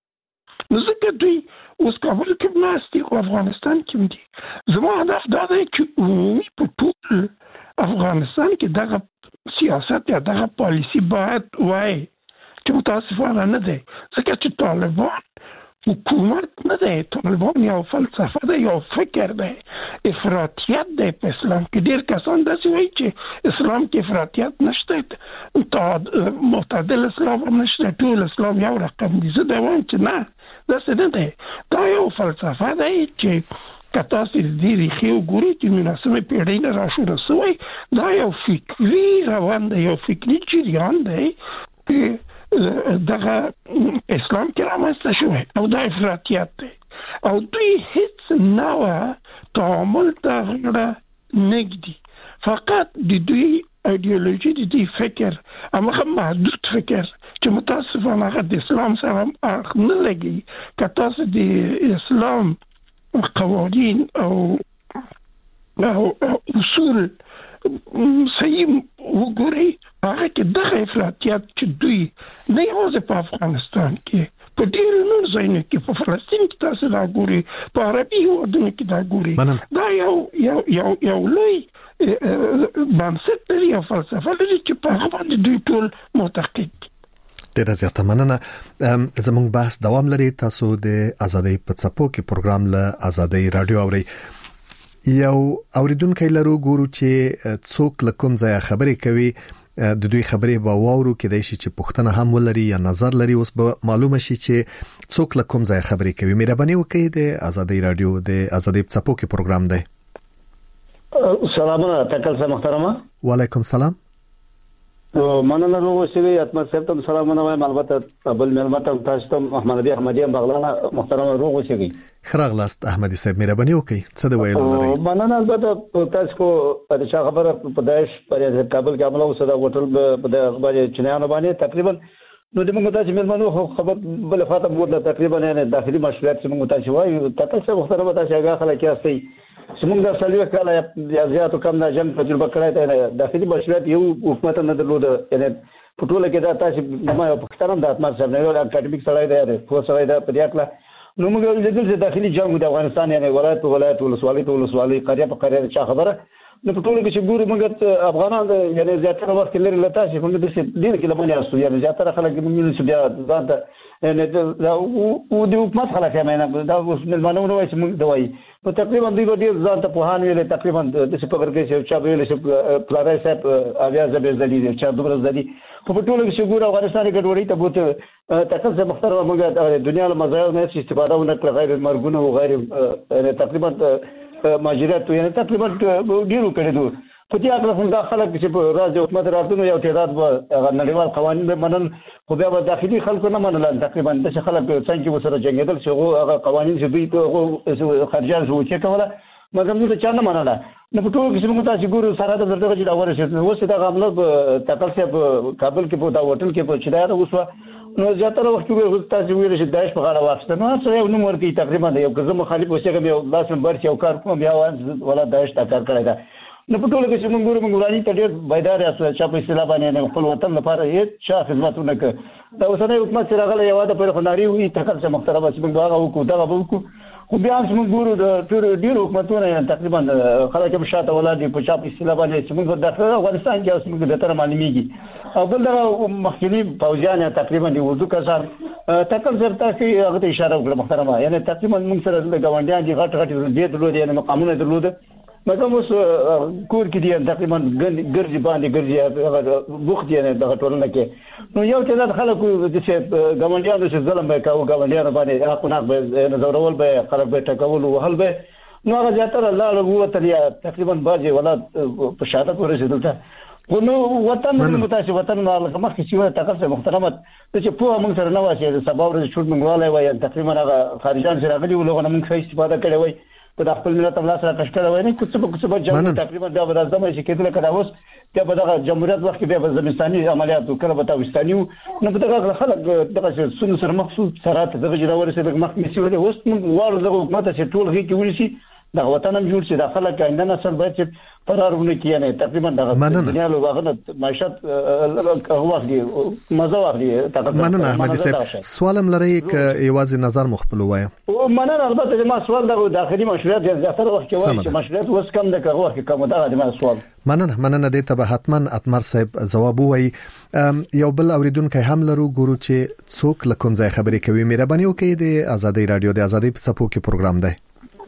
نو ځکه دوی اوس کابل کې ناست دي او افغانستان کې دي. زما هدف دا دی چې عمومي په ټول افغانستان کې دغه سیاست یا دغه پالیسی باید وای چې متاسفانه نه دی، ځکه چې طالبان حکومت نه دی، طالبان یو فلسفه ده یو فکر ده، افراطیت ده په اسلام کې. ډېر کسان داسې وایي چې اسلام کې افراطیت نشته، معتدل اسلام هم نشته، ټول اسلام یو رقم دي. زه دا وایم چې نه داسې نه دی، دا یو فلسفه ده چې که تاسو دې ریښې وګورئ چې نولسمې پیړۍ نه راشوره سوی، دا یو فکري روان دی، یو فکري جریان دی چې دغه اسلام کې رامنځته شوی او دا افراطیت دی او دوی هیڅ نوع تعامل ته غاړه نه ږدي، فقط د دوی ایډیولوژي د دوی فکر هماغه محدود فکر چې متاسفانه هغه د اسلام سره اړخ نه لګي. که تاسو د اسلام قوانین او اصول صحیح وګورئ هغه کې دغه افراطیت چې دوی نه یوازې په افغانستان کې په ډېرو نورو ځایونو کې په فلسطین کې تاسو دا ګورئ، په عربي هېوادونو کې دا ګورئ، دا یو یو یو یو لوی بنسټ لري او فلسفه لري چې په هغه باندې دوی ټول معتقد دي. ډیره زیاته مننه. زموږ بحث دوام لري، تاسو د ازادۍ په څپو کې پروګرام له ازادۍ رادیو اورئ. یو اوریدونکو لرو ګورو چې څوک لکم ځای خبرې کوي د دوی خبرې به واورو کې د شي چې پښتنه هم ولري یا نظر لري. اوس به معلومه شي چې څوک له کوم ځای خبرې کوي. مهرباني وکړئ د ازادي رادیو د ازادي څپو کې پروګرام دی. سلامونه تکل سره محترمه. وعلیکم السلام. مننه روغ شي اتمر صاحب ته سلامونه وایم. البته بل ملمت تاسو ته محمد ابي احمدي بغلانه محترمه روغ شي. خراغلاست احمدي صاحب مهرباني وکړئ څه د ویلو لري. مننه البته تاسو کو په شا خبره په داعش پر کابل کې عمله وسه دا هوټل په د باندې چنيانو باندې تقریبا نو د موږ تاسو ملمنو خبر بل فاطمه موږ تقریبا نه داخلي مشروعات چې موږ تاسو وایو تاسو محترمه تاسو هغه خلک یاستئ سمون د سلیو کله یا زیاتو کم نه جنگ تجربه کړی دی. داخلي مشروعات یو حکومت نه درلود یعنی په ټوله کې دا تاسو ما پاکستان د اتمر صاحب نه اکاډمیک سړی دی خو سړی دی په دې اړه نو موږ لیدل چې داخلي جنگ د افغانستان یعنی ولایت ولایت ولسوالۍ ولسوالۍ قريه په قريه چا خبره نو په ټوله کې چې ګورو موږ افغانان یعنی زیاتره وخت لري لته چې موږ د دې ډیر کې لمنه راستو یعنی زیاتره خلک موږ چې بیا ځان ته یعنی دا او د حکومت خلک یې مینه دا اوس ملمنو نو چې موږ دوی په تقریبا دوی ډیر ځان ته په هان ویل تقریبا د څه په ورګه چې چا ویل چې پلارای صاحب اویا زبې زدي چې دومره زدي په ټوله کې چې ګورو افغانستان کې ګډوډي ته بوته تکل څه محترمه موږ د دنیا له مزایاو نه استفاده ونه غیر مرګونه او غیر تقریبا ماجرات یعنی تقریبا ډیرو کړي دو په دې اړه هم دا خلک چې په راځي حکومت راتلو یو تعداد به نړیوال قوانین به منل خو بیا به داخلي خلکو نه منل. تقریبا د خلک څنګه وسره جنگیدل چې هغه قوانین چې دوی خارجان شو چې کوله مګر موږ چا نه منله. نو په ټول کې موږ تاسو ګورو سره د درته چې دا ورسېد اوس دا عمله تکل څه کابل کې په دا هوټل کې په چدار اوس نو زیاتره وخت کې تاسو ویل چې داعش په غاړه واخیسته نو څه یو نوم ورکی تقریبا یو کزه مخالف اوسېږم یو لاسم برچ یو کار کوم بیا ولا داعش تا کار کړی دا. نو په ټول کې چې موږ ګورو موږ ورانی ته ډېر بيدار یاست چې په اصطلاح باندې خپل وطن لپاره هیڅ شا خدمتونه کوي. دا اوسنۍ حکومت چې راغله یو د پر خناري وي تکل څه محترمه چې موږ هغه وکړو دا وکړو خو بیا هم موږ ګورو د ټول ډېر حکومتونه تقریبا خلک په شاته ولادي په چا په اصطلاح باندې چې موږ د افغانستان کې اوس موږ د تر معلومیږي او بل دا مخکنی پوځیان تقریبا د وضو کسان تکل سره تاسو هغه ته اشاره وکړه محترمه یعنی تقریبا موږ سره د غونډیان دي غټ غټ دې درلود یعنی مقامونه درلود مګر اوس کور کې دي تقریبا ګرځي باندې ګرځي بوخت دي نه د ټولنه کې نو یو چې خلکو د څه غونډیانو چې ظلم به کاوه غونډیانو باندې حقونه به نظرول به خلک به ټکول او هل به نو هغه زیاتره الله له تلیا تقریبا باجی ولا په شاته ورسېدل ته نو وطن متاسف وطن مال مخ چې وه تاسو محترمه چې په موږ سره نه واسي سبا ورځ شوټ موږ والای وای تقریبا هغه خارجان سره غلي ولغه موږ استفاده کړې وای په خپل ملت الله سره کشکړه وای نه کوڅه په کوڅه باندې تقریبا دا ورځم چې کېدل کړه اوس بیا په دغه جمهوریت وخت کې بیا په زمستاني عملیات وکړه په تاوستاني نو په دغه خلک دغه سن سره مخصوص سره دغه جوړ ورسېد مخ مې سیول اوس موږ وایو دغه حکومت چې ټول هي کې ونیسي دا وطن هم جوړ شي دا خلک آینده نسل باید چې فرارونه کیانه تقریبا دغه دنیا له واغنه معیشت هغه وخت دی مزه واخلي مننه احمدي صاحب سوالم لري ک ایواز نظر مخبل وای او مننه البته ما سوال دغه داخلي مشروعات زیاتره وخت کې وایي چې مشروعات اوس کم د کغه وخت کوم دغه ما سوال مننه مننه د ته حتما اتمر صاحب جواب وای یو بل اوریدونکو هم لرو ګورو چې څوک لکم ځای خبرې کوي مهرباني وکړئ د ازادي رادیو د ازادي په صفو کې پروګرام دی.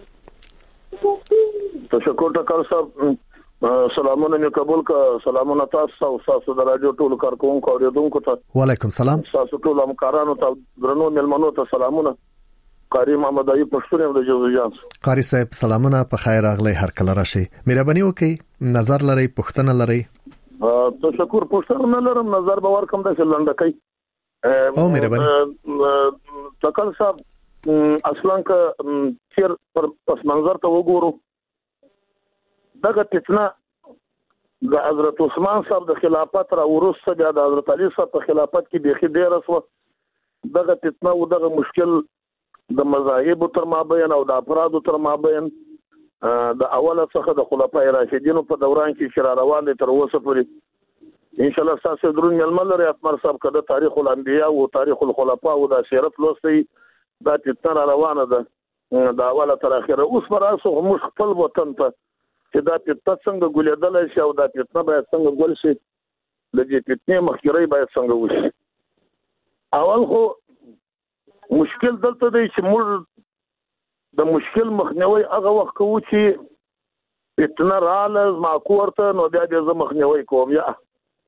تشکر ټکر صاحب سلامونه مې قبول کا سلامونه تاسو او تاسو د رادیو ټول کارکونکو او اوریدونکو ته وعلیکم سلام تاسو ټول همکارانو ته درنو ملمنو ته سلامونه قاری محمد ایوب پښتون د جوزجان قاری صاحب سلامونه په خیر راغلی هر کله راشي مهرباني وکړئ نظر لري پښتنه لري تشکر پښتنه لرم نظر باور کوم د لنډکې او مهرباني ټکل صاحب اصلا که چیر پر پس منظر ته وګورو دغه فتنه د حضرت عثمان صاحب د خلافت را ورسته بیا د حضرت علي صاحب په خلافت کې بيخي ډېر اسوه دغه فتنه او دغه مشکل د مذاهب تر مابین او د افراد تر مابین د اوله څخه د خلفای راشدینو په دوران کې شرا روان تر اوسه پورې ان شاء الله تاسو درون ململ لري اتمر صاحب کده تاریخ الانبیاء او تاریخ الخلفاء او د سیرت لوستي دا فتنه روانه ده د اوله تر اخره اوس مراسو موږ خپل وطن ته چې دا فتنه څنګه ګولېدل شي او دا فتنه باید څنګه ګول شي د دې فتنې مخکري باید څنګه وشي. اول خو مشکل دلته دی چې موږ د مشکل مخنیوي هغه وخت کوو چې فتنه رااله ما کوړته نو بیا دې زه مخنیوي کوم یا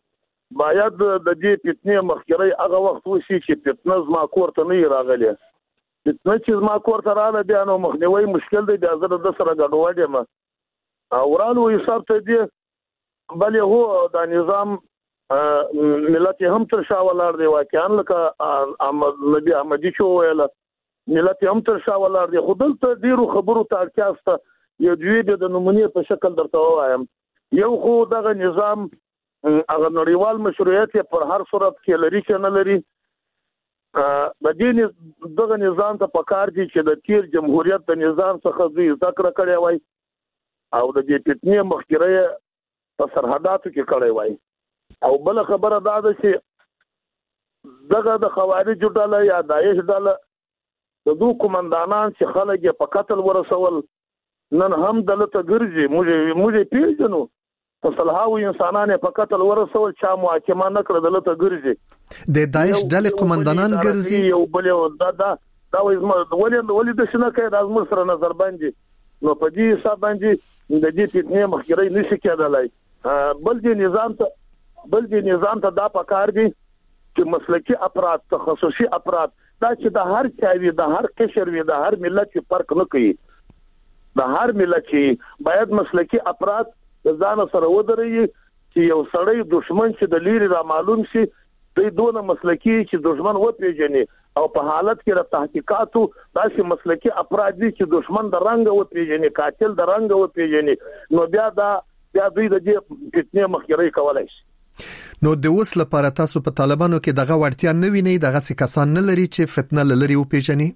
باید د دې فتنې مخکري هغه وخت وشي چې فتنه زما کور ته نه راغلي فتنه چې زما کور ته راغله بیا نو مخنیوي مشکل دی بیا زه د سره ګډوډ یم اورانو حساب ته دی بلې هو دا نظام ملت هم تر شا ولاړ دی واقعا لکه احمد نبی احمدي چې ویله ملت هم تر شا ولاړ دی خو دلته ډیرو خبرو ته اړتیا شته یو دوی د نمونې په شکل درته وایم یو خو دغه نظام هغه نړیوال مشروعیت پر هر صورت کې لري چې نه لري د دې دغه نظام ته پکار دي چې د تیر جمهوریت د نظام څخه دوی ذکر کړی وای او د دې فتنې مخکره په سرحداتو کې کړی وای او بل خبره دا ده چې دغه د خوارج ډله یا داعش ډله د دوه کمانډانان چې خلک یې په قتل ورسول نن هم دلته ګرځي موږ موږ پیژنو په صلاحو انسانانه په قتل ورسول چا محاکمه نه کړ دلته ګرځي د داعش ډلې قومندانان ګرځي یو بل دا دا دا ولې ولې د شنه کې د ازمر سره نظر باندې نو په دې حساب باندې د دې فتنې مخکري نشي کېدلای بل دې نظام ته بل دې نظام ته دا پکار دي چې مسلکی افراد تخصصي افراد دا چې د هر چاوي د هر قشر وي د هر ملت فرق نه کوي د هر ملت چې باید مسلکی افراد د ځان سره ودرېږي چې یو سړی دشمن چې د لیری را معلوم شي دوی دونه مسلکی چې دشمن و پیژني او په حالت کې د تحقیقاتو داسې مسلکی افراد دي چې دشمن د رنګ و پیژني قاتل د رنګ و پیژني نو بیا دا بیا دوی د دې فتنې مخکري کولای شي نو د اوس لپاره تاسو په طالبانو کې دغه وړتیا نه ویني دغه څه کسان نه لري چې فتنه لري او پیژني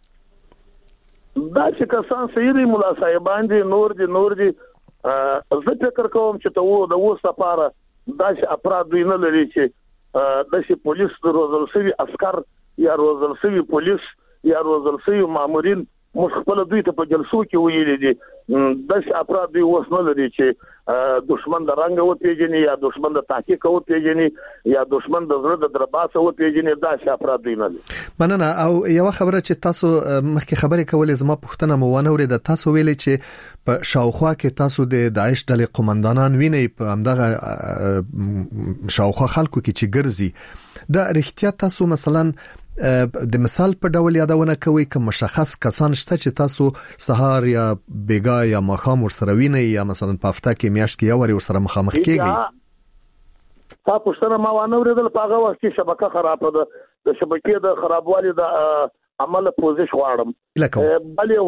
دا چې کسان سيري مولا صاحبان دي نور دي نور دي زه فکر کوم چې ته وو د اوس لپاره دا چې افراد دوی نه لري چې د شي پولیس روزل شوی عسكر یا روزل شوی پولیس یا روزل شوی مامورین مخبل دوی ته په جلسو کې ویلي دي د شي افراد دوی اوس نه لري چې دشمن د رنګ و پیژني یا دشمن د تحقیق و پیژني یا دشمن د زړه د درباسه و پیژني دا شي افراد دوی نه لري مننه او یو خبره چې تاسو مخکې خبرې کولې زما پوښتنه مو ونه ورېده تاسو ویلې چې په شاوخوا کې تاسو د داعش ډلې قومندانان ویني په همدغه شاوخوا خلکو کې چې ګرځي دا رښتیا تاسو مثلا د مثال په ډول یادونه کوي کوم مشخص کسان شته چې تاسو سهار یا بیګا یا مخام ورسره ویني یا مثلا په هفته کې میاشت کې یو ور سره مخامخ کیږي تاسو پښتنه ما ونه ورېدل په هغه وخت کې شبکه خراب ده د شبکې د خرابوالي د عمل پوزیش غواړم بلې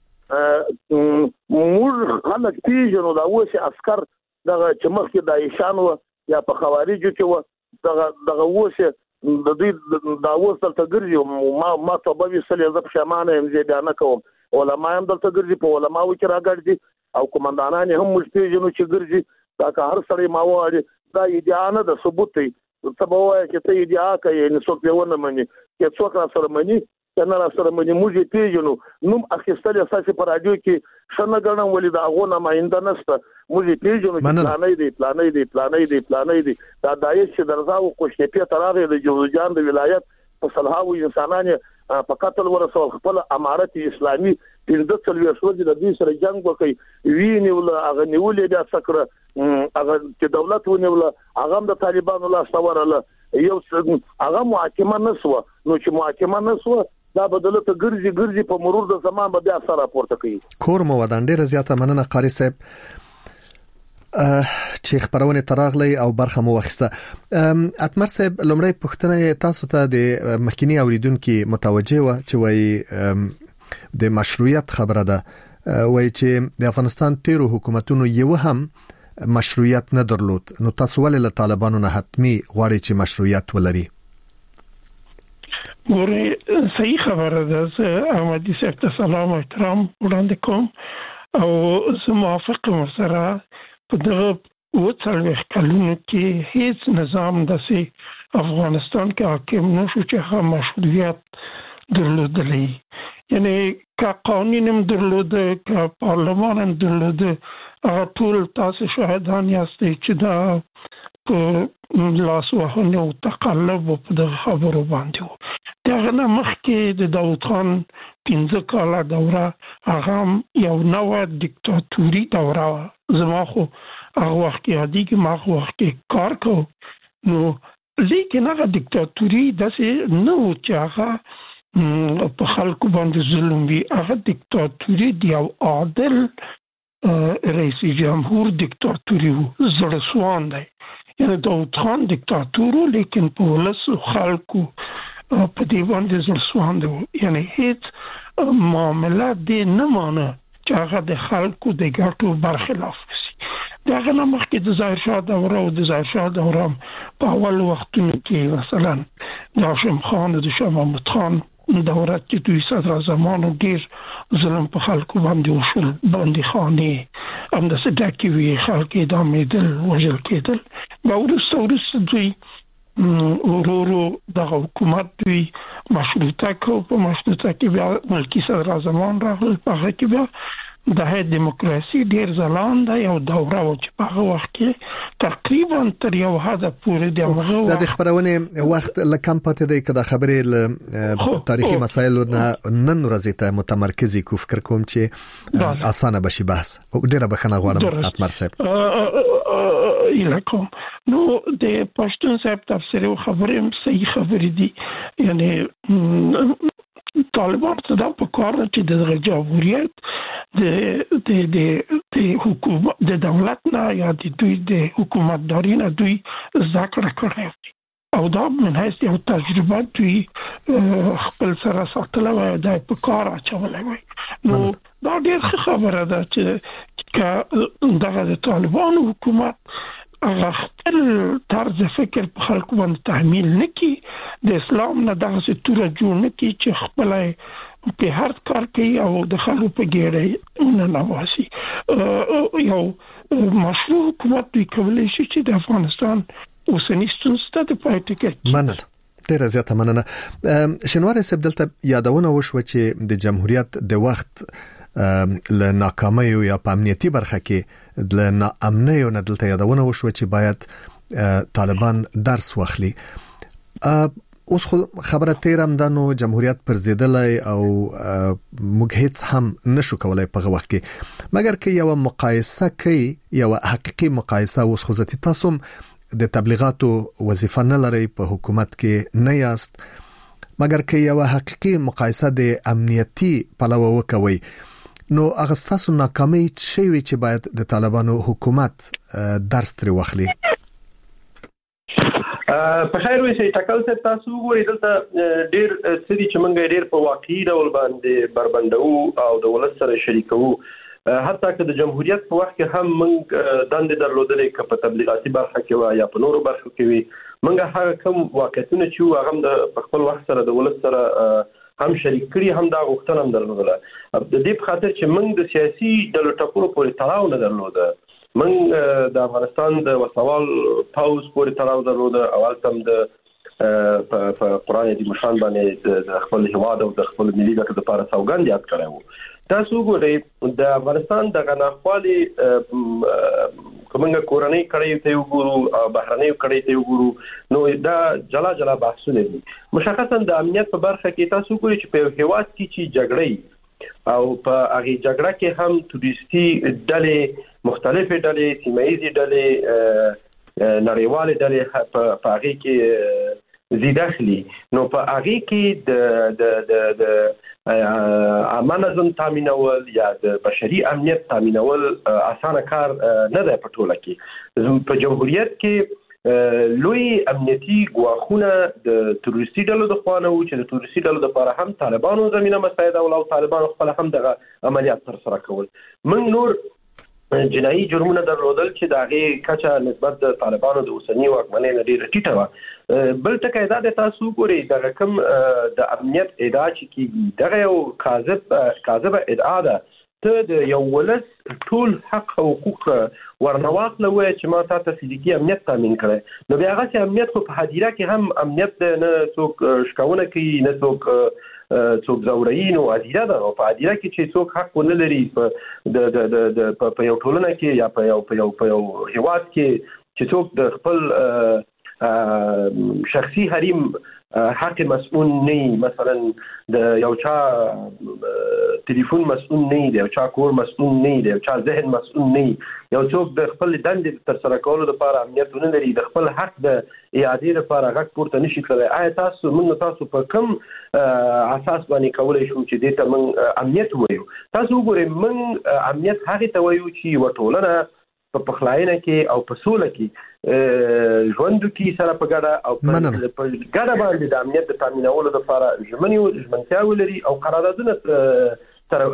هو موږ خلک پیژنو دا اوس عسكر دغه چمخ کې د ایشان و یا په خوارجو کې و دغه دغه اوس د دې دا اوس دلته ګرځي ما ما ته به وسلې زب شمانه هم زی بیان کوم علماء هم دلته ګرځي په علماءو کې راګرځي او کومندانان هم مشتیجنو چې ګرځي دا که هر سړی ما وایي دا ادعا نه د ثبوت دی ته به وایي چې ته ادعا کوي نو څوک به ونه مني چې څوک را سره مني څنګه را سره مني موږ پیژنو نوم اخیستل اساسي پر راډیو کې شنه ګڼم ولې دا غو نه ماینده نشته موږ پیژنو چې پلانې دی پلانې دی پلانې دی پلانې دی دا دایښ چې درځاو کوشتې په تراغه د جوزجان د ولایت په صلاحو انسانانه په قتل ورسول خپل امارت اسلامي پنځه څلوي شوځي د دې سره جنگ وکړي ویني ول هغه نیولې د سکره هغه چې دولت ونیول هغه د طالبانو لا سوارله یو هغه محاکمه نسو نو چې محاکمه نسو دا بدلته ګرځي ګرځي په مرور د زمان به بیا سره راپورته کوي کور مو ودان ډیره زیاته مننه قاری صاحب چې خبرونه تراغلی او برخه مو وخسته اتمر صاحب لمړی پښتنه تاسو ته د مخکینی اوریدونکو متوجه و چې وای د مشروعیت خبره ده وای چې د افغانستان تیرو حکومتونو یو هم مشروعیت نه درلود نو تاسو ولې له طالبانو نه حتمی غواړئ چې مشروعیت ولري ګوره صحیح خبره ده احمدي صاحب ته سلام او احترام وړاندې کوم او زه موافق یم سره په دغه وڅلوېښت کلونو کې هیڅ نظام داسې افغانستان کې حاکم نشو چې هغه مشروعیت درلودلی یعنی که قانون هم درلوده که پارلمان هم درلوده هغه ټول تاسو شاهدان یاستئ چې دا په لاس وهنې او تقلب په دغه خبرو باندې و دغه نه مخکې د داود خان پنځه کاله دوره هغه یو نوه دیکتاتوري دوره وه زما خو هغه وخت کې یادېږي ما هغه وخت کې کار کوم نو لیکن هغه دیکتاتوري داسې نه و چې هغه په خلکو باندې ظلم وي. هغه دیکتاتوري د یو عادل رئیس جمهور دیکتاتوري و، زړه سوان دی. یعنی داود خان دیکتاتور و لیکن په ولس خلکو په دې باندې زړه سوان دی. یعنی هیڅ معامله دې نه مانه چې هغه د خلکو د ګټو برخلاف وي. د هغه نه مخکې د ظاهر شاه دوره او د ظاهر شاه دوره په اول وختونو کې مثلا د هاشم خان او د شاه محمود خان دوره کې دوی صدراعظمانو ډېر ظلم په خلکو باندې وشول، باندې خانې همداسې ډکې وي، خلک اعدامېدل، وژل کېدل. بیا وروسته وروسته دوی ورو ورو دغه حکومت دوی مشروطه کو. په مشروطه کې بیا ملکي صدراعظمان راغلل، په هغه کې بیا د هغې دیموکراسي ډېر ځلانده یو دوره وه چې په هغه وخت کې تقریبا تر یو حده پورې د هغه وخت د خبرونې وخت له کم پاتې دی که د خبرې له تاریخي مسایلو نه نن ورځې ته متمرکزې کو. فکر کوم چې اسانه بشي بحث. ډېره بخښنه غواړم اتمر صاحب. ایله کوم نو د پښتون صاحب تفسیر خبرې هم صحیح خبرې دي. یعنی طالبان ته دا په کار ده چې د جمهوریت د د د د حکومت د دولت نه یا د دوی د حکومتداري نه دوی ذکر کړی او دا من حیث یو تجربه دوی خپل سره ساتله وای، دا په کار اچولی وای. نو دا ډېر خبره ده چې دغه د طالبانو حکومت هغه خپل طرز فکر په خلکو باندې تحمیل نه کړي، د اسلام نه دغسې توره جوړ نه کړي چې خپله په هر کار کوي او د خلکو په ګېډه ننواسي. یو مشروع حکومت دوی کولی شي چې د افغانستان اوسني ستونزو ته د پای ټکی کړي. مننه، ډېره زیاته مننه. شینواری صاحب دلته یادونه وشوه چې د جمهوریت د وخت له ناکامیو یا په امنیتي برخه کې له ناامنیو نه دلته یادونه وشوه چې باید طالبان درس واخلي. اوس خو خبره تیر هم ده نو جمهوریت پرځېدلی او موږ هیڅ هم نشو کولای په هغه وخت کې، مګر که یوه مقایسه کوي، یوه حقیقي مقایسه، اوس خو ذاتي تاسو د تبلیغاتو وظیفه نه لرئ، په حکومت کې نه یاست، مګر که یوه حقیقي مقایسه د امنیتي پلوه وکوئ نو هغه ستاسو ناکامي څه شی وي چې باید د طالبانو حکومت درس ترې واخلي؟ په خیر وي چې ټاکل څه تاسو وګورئ دلته ډېر څه دي چې موږ ډېر په واقعي ډول باندې بربندو او د ولس سره شریکو. حتی که د جمهوریت په وخت کې هم موږ دندې درلودلې که په تبلیغاتي برخه کې وه یا په نورو برخو کې وي، موږ هغه کوم واقعیتونه چې وو هغه هم په خپل وخت سره د ولس سره هم شریک کړي، هم دا غوښتنه هم درلودله. د دې په خاطر چې موږ د سیاسي ډلو ټکرو پورې تړاو نه درلوده. موږ د افغانستان د وسوال پوځ پورې تړاو درلوده او هلته هم د په قرآن عظیم الشان باندې د خپل هیواد او د خپل ملي ګټو لپاره سوګند یاد کړی وو. تاسو وګورئ د افغانستان دغه ناخوالې که موږ کورنۍ کړۍ ته وګورو او بهرنۍ کړۍ ته وګورو نو دا جلا جلا بحثونه دي. مشخصا د امنیت په برخه کې تاسو وګورئ چې په یو هیواد کې چې جګړې او په هغې جګړه کې هم تروریستي ډلې، مختلفې ډلې، سیمه ییزې ډلې، نړیوالې ډلې په هغې کې زی داخلي، نو په هغې کې د د د عامه نظم تامینول یا د بشري امنیت تامینول اسانه کار نه دی په ټوله کې. په جمهوریت کې لوی امنیتي ګواښونه د تروریستي ډلو د خوا نه وو چې د تروریستي ډلو دپاره هم طالبانو زمینه مساعدول او طالبانو خپله هم دغه عملیات ترسره کول. موږ نور جنایي جرمونه درلودل چې د هغې کچه نسبت د طالبانو د اوسني واکمنۍ نه ډېره ټیټه وه. بل ټکی دا دی تاسو وګورئ دغه کوم د امنیت ادعا چې کېږي دغه یو کاذب کاذبه ادعا ده. ته د یو ولس ټول حق او حقوق ورنه واخله ووایه چې ما تا ته فزیکي امنیت تامین کړی، نو بیا هغسې امنیت خو په هدیره کې هم امنیت دی، نه څوک شکونه کوي، نه څوک څوک زوروي، نو هدیره ده. او په هدیره کې چې څوک حق ونه لري په یو ټولنه کې یا په یو په یو په یو هیواد کې چې څوک د خپل شخصي حریم حق مسؤول نه، مثلا د یو چا ټلیفون مسؤول نه دی، یو چا کور مسؤول نه دی، یو چا ذهن مسؤول نه، یو څوک د خپل دندې تر سره کولو لپاره امنیت نه لري، د خپل حق د اعادې لپاره غږ پورته نشي کولای. آیا تاسو موږ تاسو په کوم اساس باندې کولای شو چې دې ته موږ امنیت وایو؟ تاسو وګورئ، موږ امنیت هغه ته وایو چې وټولنه په پخلاینه کې او په سوله کې ژوند کې سره په ګډه او په ګډه باندې د امنیت د تامینولو لپاره ژمنې او ژمنتیا ولري او قراردادونه سره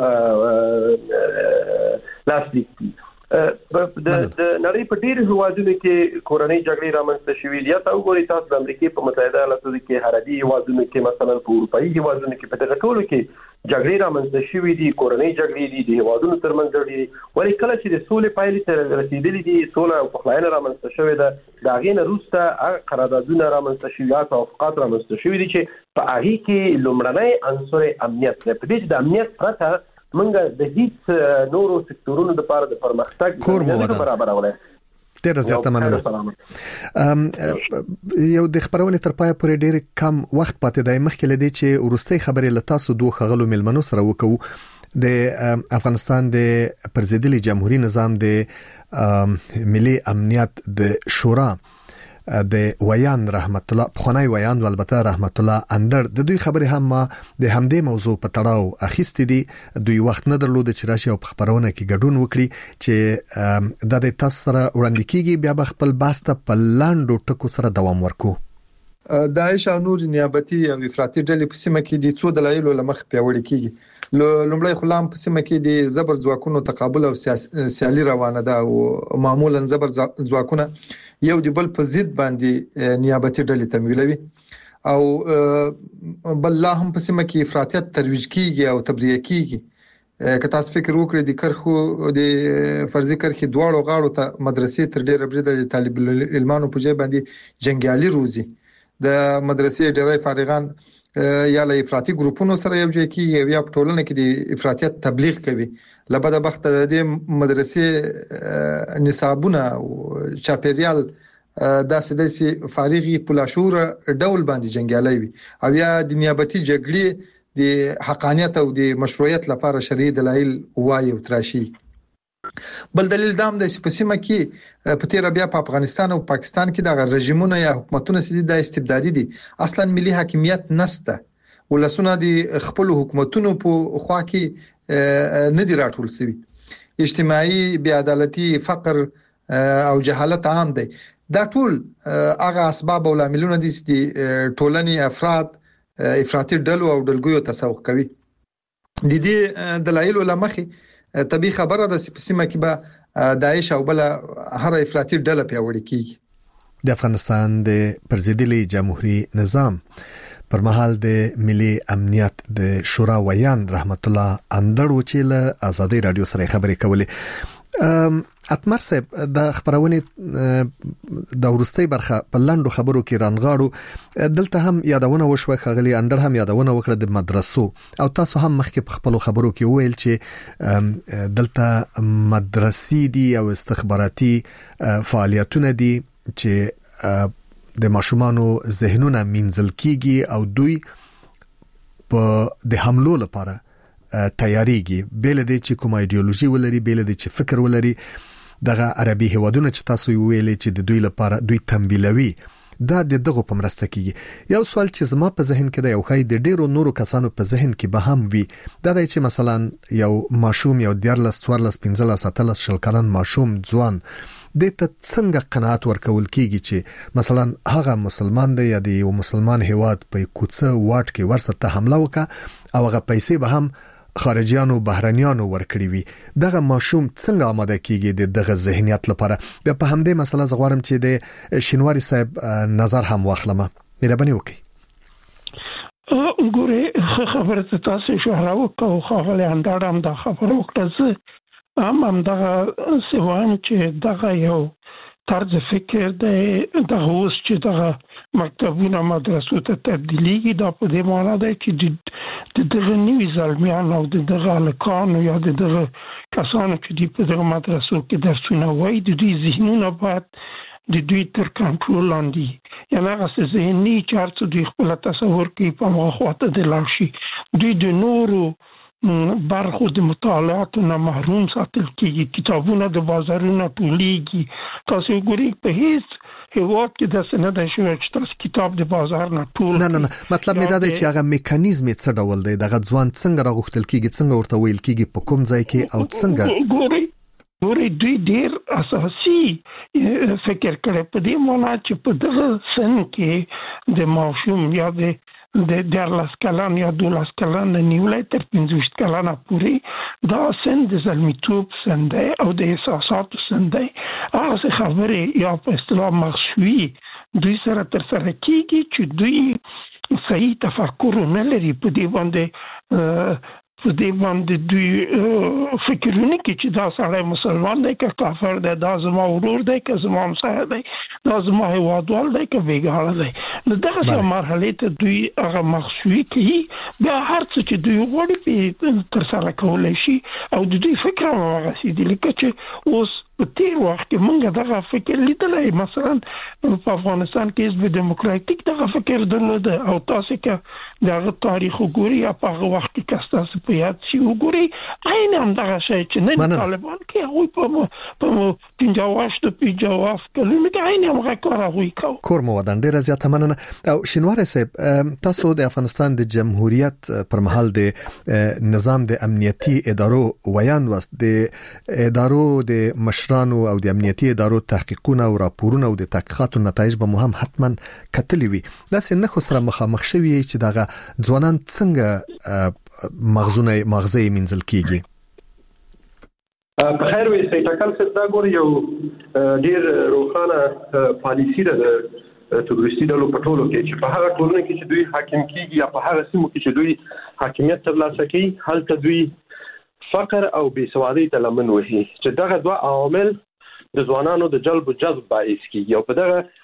لاسلیک کړي. د نړۍ په ډېرو هیوادونو کې کورنۍ جګړې رامنځته شوې دي. یا تاسو وګورئ، تاسو د امریکا په متحده ایالاتو کې عربي هیوادونو کې، مثلا په اروپایي هیوادونو کې، په دغه ټولو کې جګړې رامنځته شوې دي، کورنۍ جګړې دي، د هیوادونو ترمنځ جګړې دي. ولې کله چې د سولې پایلې ته رسیدلې دي، سوله او پخلاینه رامنځته شوې ده، د هغې نه وروسته هغه قراردادونه رامنځته شوي، هغه توافقات رامنځته شوي دي چې په هغې کې لومړنی عنصر امنیت دی. په دې چې د امنیت پرته منګه د هیڅ نورو سکتورونو لپاره د پرمختګ نه برابرولای. ډېر زیاته مننه. یو د خبرونې تر پای پورې ډېر کم وخت پاتې دی. مخکې لدی چې ورستۍ خبرې له تاسو دوه خغلو ملمنو سره وکړو. د افغانستان د پرزیدلي جمهوریت نظام د ملي امنیت د شورا د ویان رحمت الله بخونای ویان و البته رحمت الله اندر د دوی خبرې هم ما د همدې موضوع په تړاو اخیستې دي. دوی وخت نه درلود چې راشي او په خبرونه کې ګډون وکړي چې د دې تاسو سره وړاندې کیږي. بیا به خپل باسته په لاندو ټکو سره دوام ورکو. داعش او نور نیابتي او افراطي ډلې په سیمه کې د څو دلایلو لمخ پیوړی کیږي. لومړی خلام په سیمه کې د زبر ځواکونو تقابل او سیالي روانه ده او معمولا زبر ځواکونه یو د بل په ضد باندې نیابتي ډلې تمویلوي او بل لا هم په سیمه کې افراطیت ترویج کیږي او تبلیغ کیږي. که تاسو فکر وکړئ د کرخو د فرضي کرخي دواړو غاړو ته مدرسې تر ډیره بریده د طالب العلمانو په ځای باندې جنگیالي روزي. د مدرسې ډیری فارغان یا له افراطي ګروپونو سره یو ځای کیږي یا په ټولنه کې د افراطیت تبلیغ کوي. لبده بخت د دې مدرسې نصابونه او چاپیریال داسې داسې فارغي پلاشور ډول باندې جنگیالي وي او یا د نیابتي جګړې د حقانیت او د مشروعیت لپاره شرعي دلایل وایي او تراشي. بل دلیل دام د سپسیمه کې په تیر بیا په افغانستان او پاکستان کې د رژیمونو یا حکومتونو سدي د استبدادي دي، اصلا ملي حاکمیت نسته، ولسونه د خپل حکومتونو په خوا کې نه دي راټول شوی. اجتماعي بې عدالتي، فقر او جهالت عام دي. دا ټول هغه اسباب او عاملونه دي چې ټولنې افراد افراطي ډلو او ډلګیو تسوق کوي. د دې دلایل لمخې طبي خبره ده چې په سیمه کې به داعش او بل هر افراطي ډله پیاوړې کیږي. د افغانستان د پرزیدلي جمهوریت نظام پر مهال د ملي امنیت د شورا ویان رحمت الله اندر چې له ازادي رادیو سره خبرې کولې. اتمر صاحب د خبرونه د ورستۍ برخه په لاندو خبرو کې رانغاړو. دلته هم یادونه وشوه، خغلی اندر هم یادونه وکړه د مدرسو او تاسو هم مخکې په خپل خبرو کې ویل چې دلته مدرسې دي او استخباراتي فعالیتونه دي چې د ماشومانو ذهنونه منځل کیږي او دوی په د حملو لپاره تیاریږي. بیل دې چې کوم ایدئولوژي ولري، بیل دې چې فکر ولري. دغه عربي هیوادونه چې تاسو ویلې چې د دوی لپاره دوی تمویلوي، دا د دغه په مرسته کیږي. یو سوال چې زما په ذهن کې دی او خای د ډیرو نورو کسانو په ذهن کې به هم وي، دا دی چې مثلا یو ماشوم یو دیارلس څوارلس پنځلس اتلس شل کلن ماشوم ځوان د ته څنګه قناعت ورکول کیږي چې مثلا هغه مسلمان دی یا د یو مسلمان هیواد په کوڅه واټ کې ورسته حمله وکړه او هغه پیسې به هم خارجيانو بهرنيانو ورکړي وي. دغه ماشوم څنګه آماده کیږي د دغه ذهنیت لپاره؟ بیا په همدې مسله زغوارم چې د شینواری صاحب نظر هم واخلمه. مهرباني وکړئ. ګوره خبره تاسو شو راوکاو خغلی اندارم دا خبره وکړه ام هم دغه سوام چې دغه یو طرز فکر دی، دغه اوس چې دغه مکتبونه مدرسو ته تبدیلیږي، دا په دې معنا دی چې د دغه نوي زلمیان او د دغه هلکانو یا د دغه کسانو چې دی په دغه مدرسو کې درسونه وایي، د دوی ذهنونه باید د دوی تر کنټرول لاندې یعنی هغه ذهني چارڅ دوی خپل تصور کوي په مخاطه د لاشي دوی د نورو برخو د مطالعاتو نه محروم ساتل کیږي کتابونه د بازارونو ټولېږي تاسو ګورئ په هیڅ هیواد کې د سند شوی چې تاسو کتاب د بازار نه ټول نه نه نه مطلب مې دا دی چې هغه میکانیزم څه ډول دی دغه ځوان څنګه راغوښتل کیږي څنګه ورته ویل کیږي په کوم ځای کې او څنګه ګورئ ګورئ دوی ډیر اساسي فکر کړي په دې معنی چې په دغه سن کې د ماشوم یا د د دهلاس کلان یا دولس کلان نیولای تر پنځوس کلان پورې دا سن د زلمیتوب سن دی او د احساساتو سن دی هغه خبرې یا په اصطلاح مخشوي دوی سره تر سره کیږي چې دوی صحیح تفکر نه لري په دې باندې په دې باندې دوی فکرونه کوي چې دا سړی مسلمان دی که کافر دی دا زما ورور دی که زما همسایه دی دا زما هیوادوال دی که بیګاړه دی نو دغه مرحله ته دوی هغه مخشوي کوي بیا هر څه چې دوی غواړي تر سره کولی شي او د دوی فکر هم هغسې دي لکه چې اوس په تیر وخت کې موږ دغه فکر لیدلی مثلا په افغانستان کې حزب دیموکراتیک دغه فکر درلود او تاسو که دغه تاریخ وګورئ یا په هغه وخت کې که ستاسو په یاد شي وګورئ عین همدغه شی چې نن طالبان کې هغوی په پنځه اووه پنځه اووه کلونو کې عین همغه کار هغوی کوي کور مو ودان ډېره زیاته مننه او شینواری صاحب تاسو د افغانستان د جمهوریت پر مهال د نظام د امنیتي ادارو ویان وست د ادارو د مشرانو او د امنیتي ادارو تحقیقونه او راپورونه او د تحقیقاتو نتایج به مهم حتما کتلی وي داسې نه خو سره مخامخ شوي چې دغه ځوانان څنګه مغزونه مغزي منځل کیږي په خیر وي سي ټاکل څه دا ګور یو ډیر روښانه پالیسی ده تورستي ډلو په ټولو کې چې په هغه ټولنه کې چې دوی حاکم کیږي یا په هغه سیمو کې چې دوی حاکمیت ترلاسه کوي هلته دوی فقر او بېسوادۍ ته لمن وهي چې دغه دوه عوامل د ځوانانو د جلب او جذب باعث کیږي او په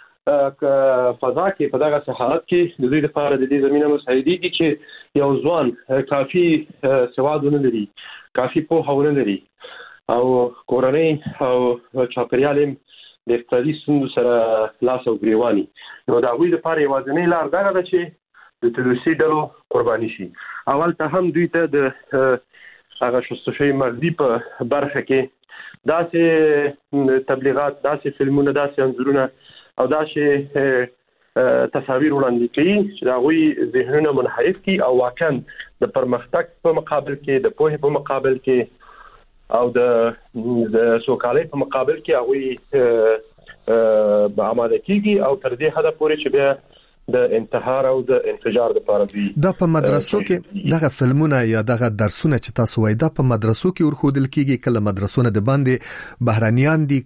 دغه فضا کې په دغه ساحات کې د دوی لپاره د دې زمينه مساعدېږي چې یو ځوان کافي سواد نه لري کافي پوهه نه لري او کورنۍ او چاپریال د اقتصادي ستونزو سره لاس او ګریواني نو د هغوی لپاره یوازینۍ لار دغه ده چې د تروریستي ډلو قرباني شي اول ته هم دوی ته د هغه شستشوي مغزي په برخه کې داسې تبلیغات داسې فلمونه داسې انځورونه او داسې تصاویر وړاندې کوي چې د هغوی ذهنونه منحرف کړي او واقعا د پرمختګ په مقابل کې د پوهې په مقابل کې او د د سوکالۍ په مقابل کې هغوی به آماده کیږي او تر دې حده پورې چې بیا د انتحار او د انفجار لپاره دی دا په مدرسو کې دغه فلمونه یا دغه درسونه چې تاسو وایي دا په مدرسو کې ورخودل کیږي کله مدرسونه د باندې بهرانيان دي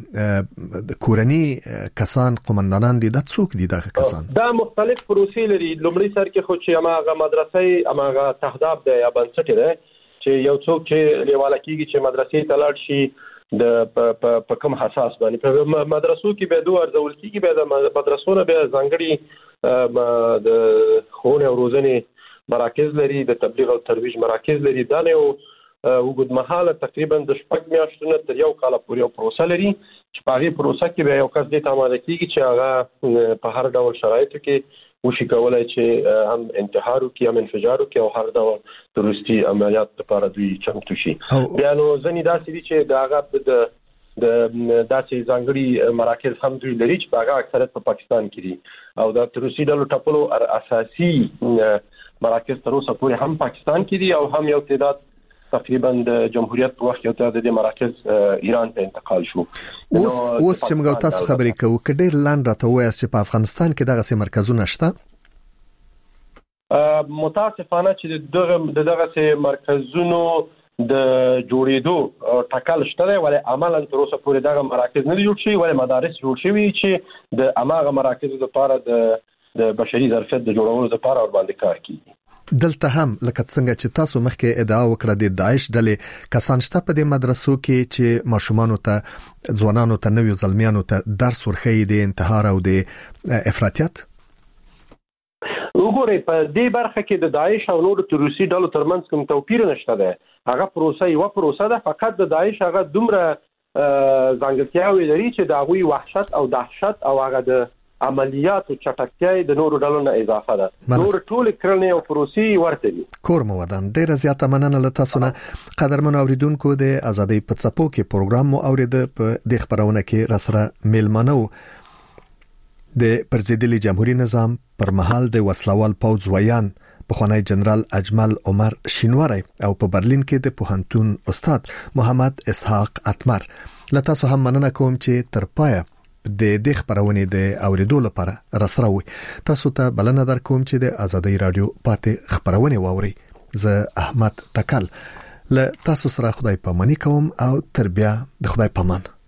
ک کورني کسان قومندانان دي د څوک دي دغه کسان دا مختلف پروسې لري لومړی سر کې خو چې هغه مدرسې هغه تهداب دی یا بنسټ دی چې یو څوک چې لیواله کیږي چې مدرسې ته لاړ شي د په کوم حساس باندې په مدرسو کې به دوه ارزول کیږي به د مدرسو نه به ځانګړي د ښوونې او روزنې مراکز لري د تبلیغ او ترویج مراکز لري دا نه وګد مهاله تقریبا د شپږ میاشتو نه تر یو کال پورې یو پروسه لري چې په هغه پروسه کې به یو کس دې ته آماده کیږي چې هغه په هر ډول شرایطو کې وشي کولای چې هم انتحار وکړي هم انفجار وکړي او هر ډول تروریستي عملیات لپاره دوی چمتو شي بیا نو ځینې داسې دي چې د هغه د د داسې ځانګړي مراکز هم دوی لري چې په هغه اکثریت په پاکستان کې دي او د تروریستي ډلو ټاکلو اساسي مراکز تر اوسه پورې هم پاکستان کې دي او هم یو تعداد تقریبا د جمهوریت په وخت یو تعداد د مراکز ایران ته انتقال شو اوس اوس چې موږ تاسو خبرې کوو کډیر لاند راته وایي چې په افغانستان کې دغه سي مرکزونه شته متاسفانه چې دغه دغه مرکزونو د جوړېدو ټاکل شته ولی عملاً تر اوسه پورې دغه مراکز نه جوړ شي ولی مدارس جوړ شوي چې د اماغه مراکز لپاره د د بشري ظرفیت د جوړولو لپاره ور باندې کار کوي دلته هم لکه څنګه چې تاسو مخکې ادعا وکړه د داعش ډلې کسان شته په دې مدرسو کې چې ماشومان ته ځوانانو ته نوي زلمیانو ته درس ورخي د انتحار او د افراطیت وګورئ په دې برخه کې د داعش او نور تروریستي ډلو ترمنځ کوم توپیر نشته ده هغه پروسه یو پروسه ده فقط د داعش هغه دومره ځانګړتیاوې لري چې د هغوی وحشت او دهشت او هغه د عملیاتو چټکتیا د نورو ډلو نه اضافه ده. نور ټول کړنې او پروسې ورته دي. کور مو ودان ډیره زیاته مننه له تاسو نه. قدرمن اوریدونکو د ازادۍ په څپو کې پروګرام مو اورید په د خبرونه کې راسره میلمنو د پرزیدلی جمهوریت نظام پر مهال د وسلوال پوځ ویان پخوانی جنرال اجمل عمر شینواری او په برلین کې د پوهنتون استاد محمد اسحاق اتمر. له تاسو هم مننه کوم چې تر پایه د دې خبرونې د اوریدو لپاره راسره وي. تاسو ته بلنه درکوم چې د ازادۍ رادیو پاتې خبرونه واوري. زه احمد تکل له تاسو سره خدای پاماني کوم او تر بیا د خدای پامان.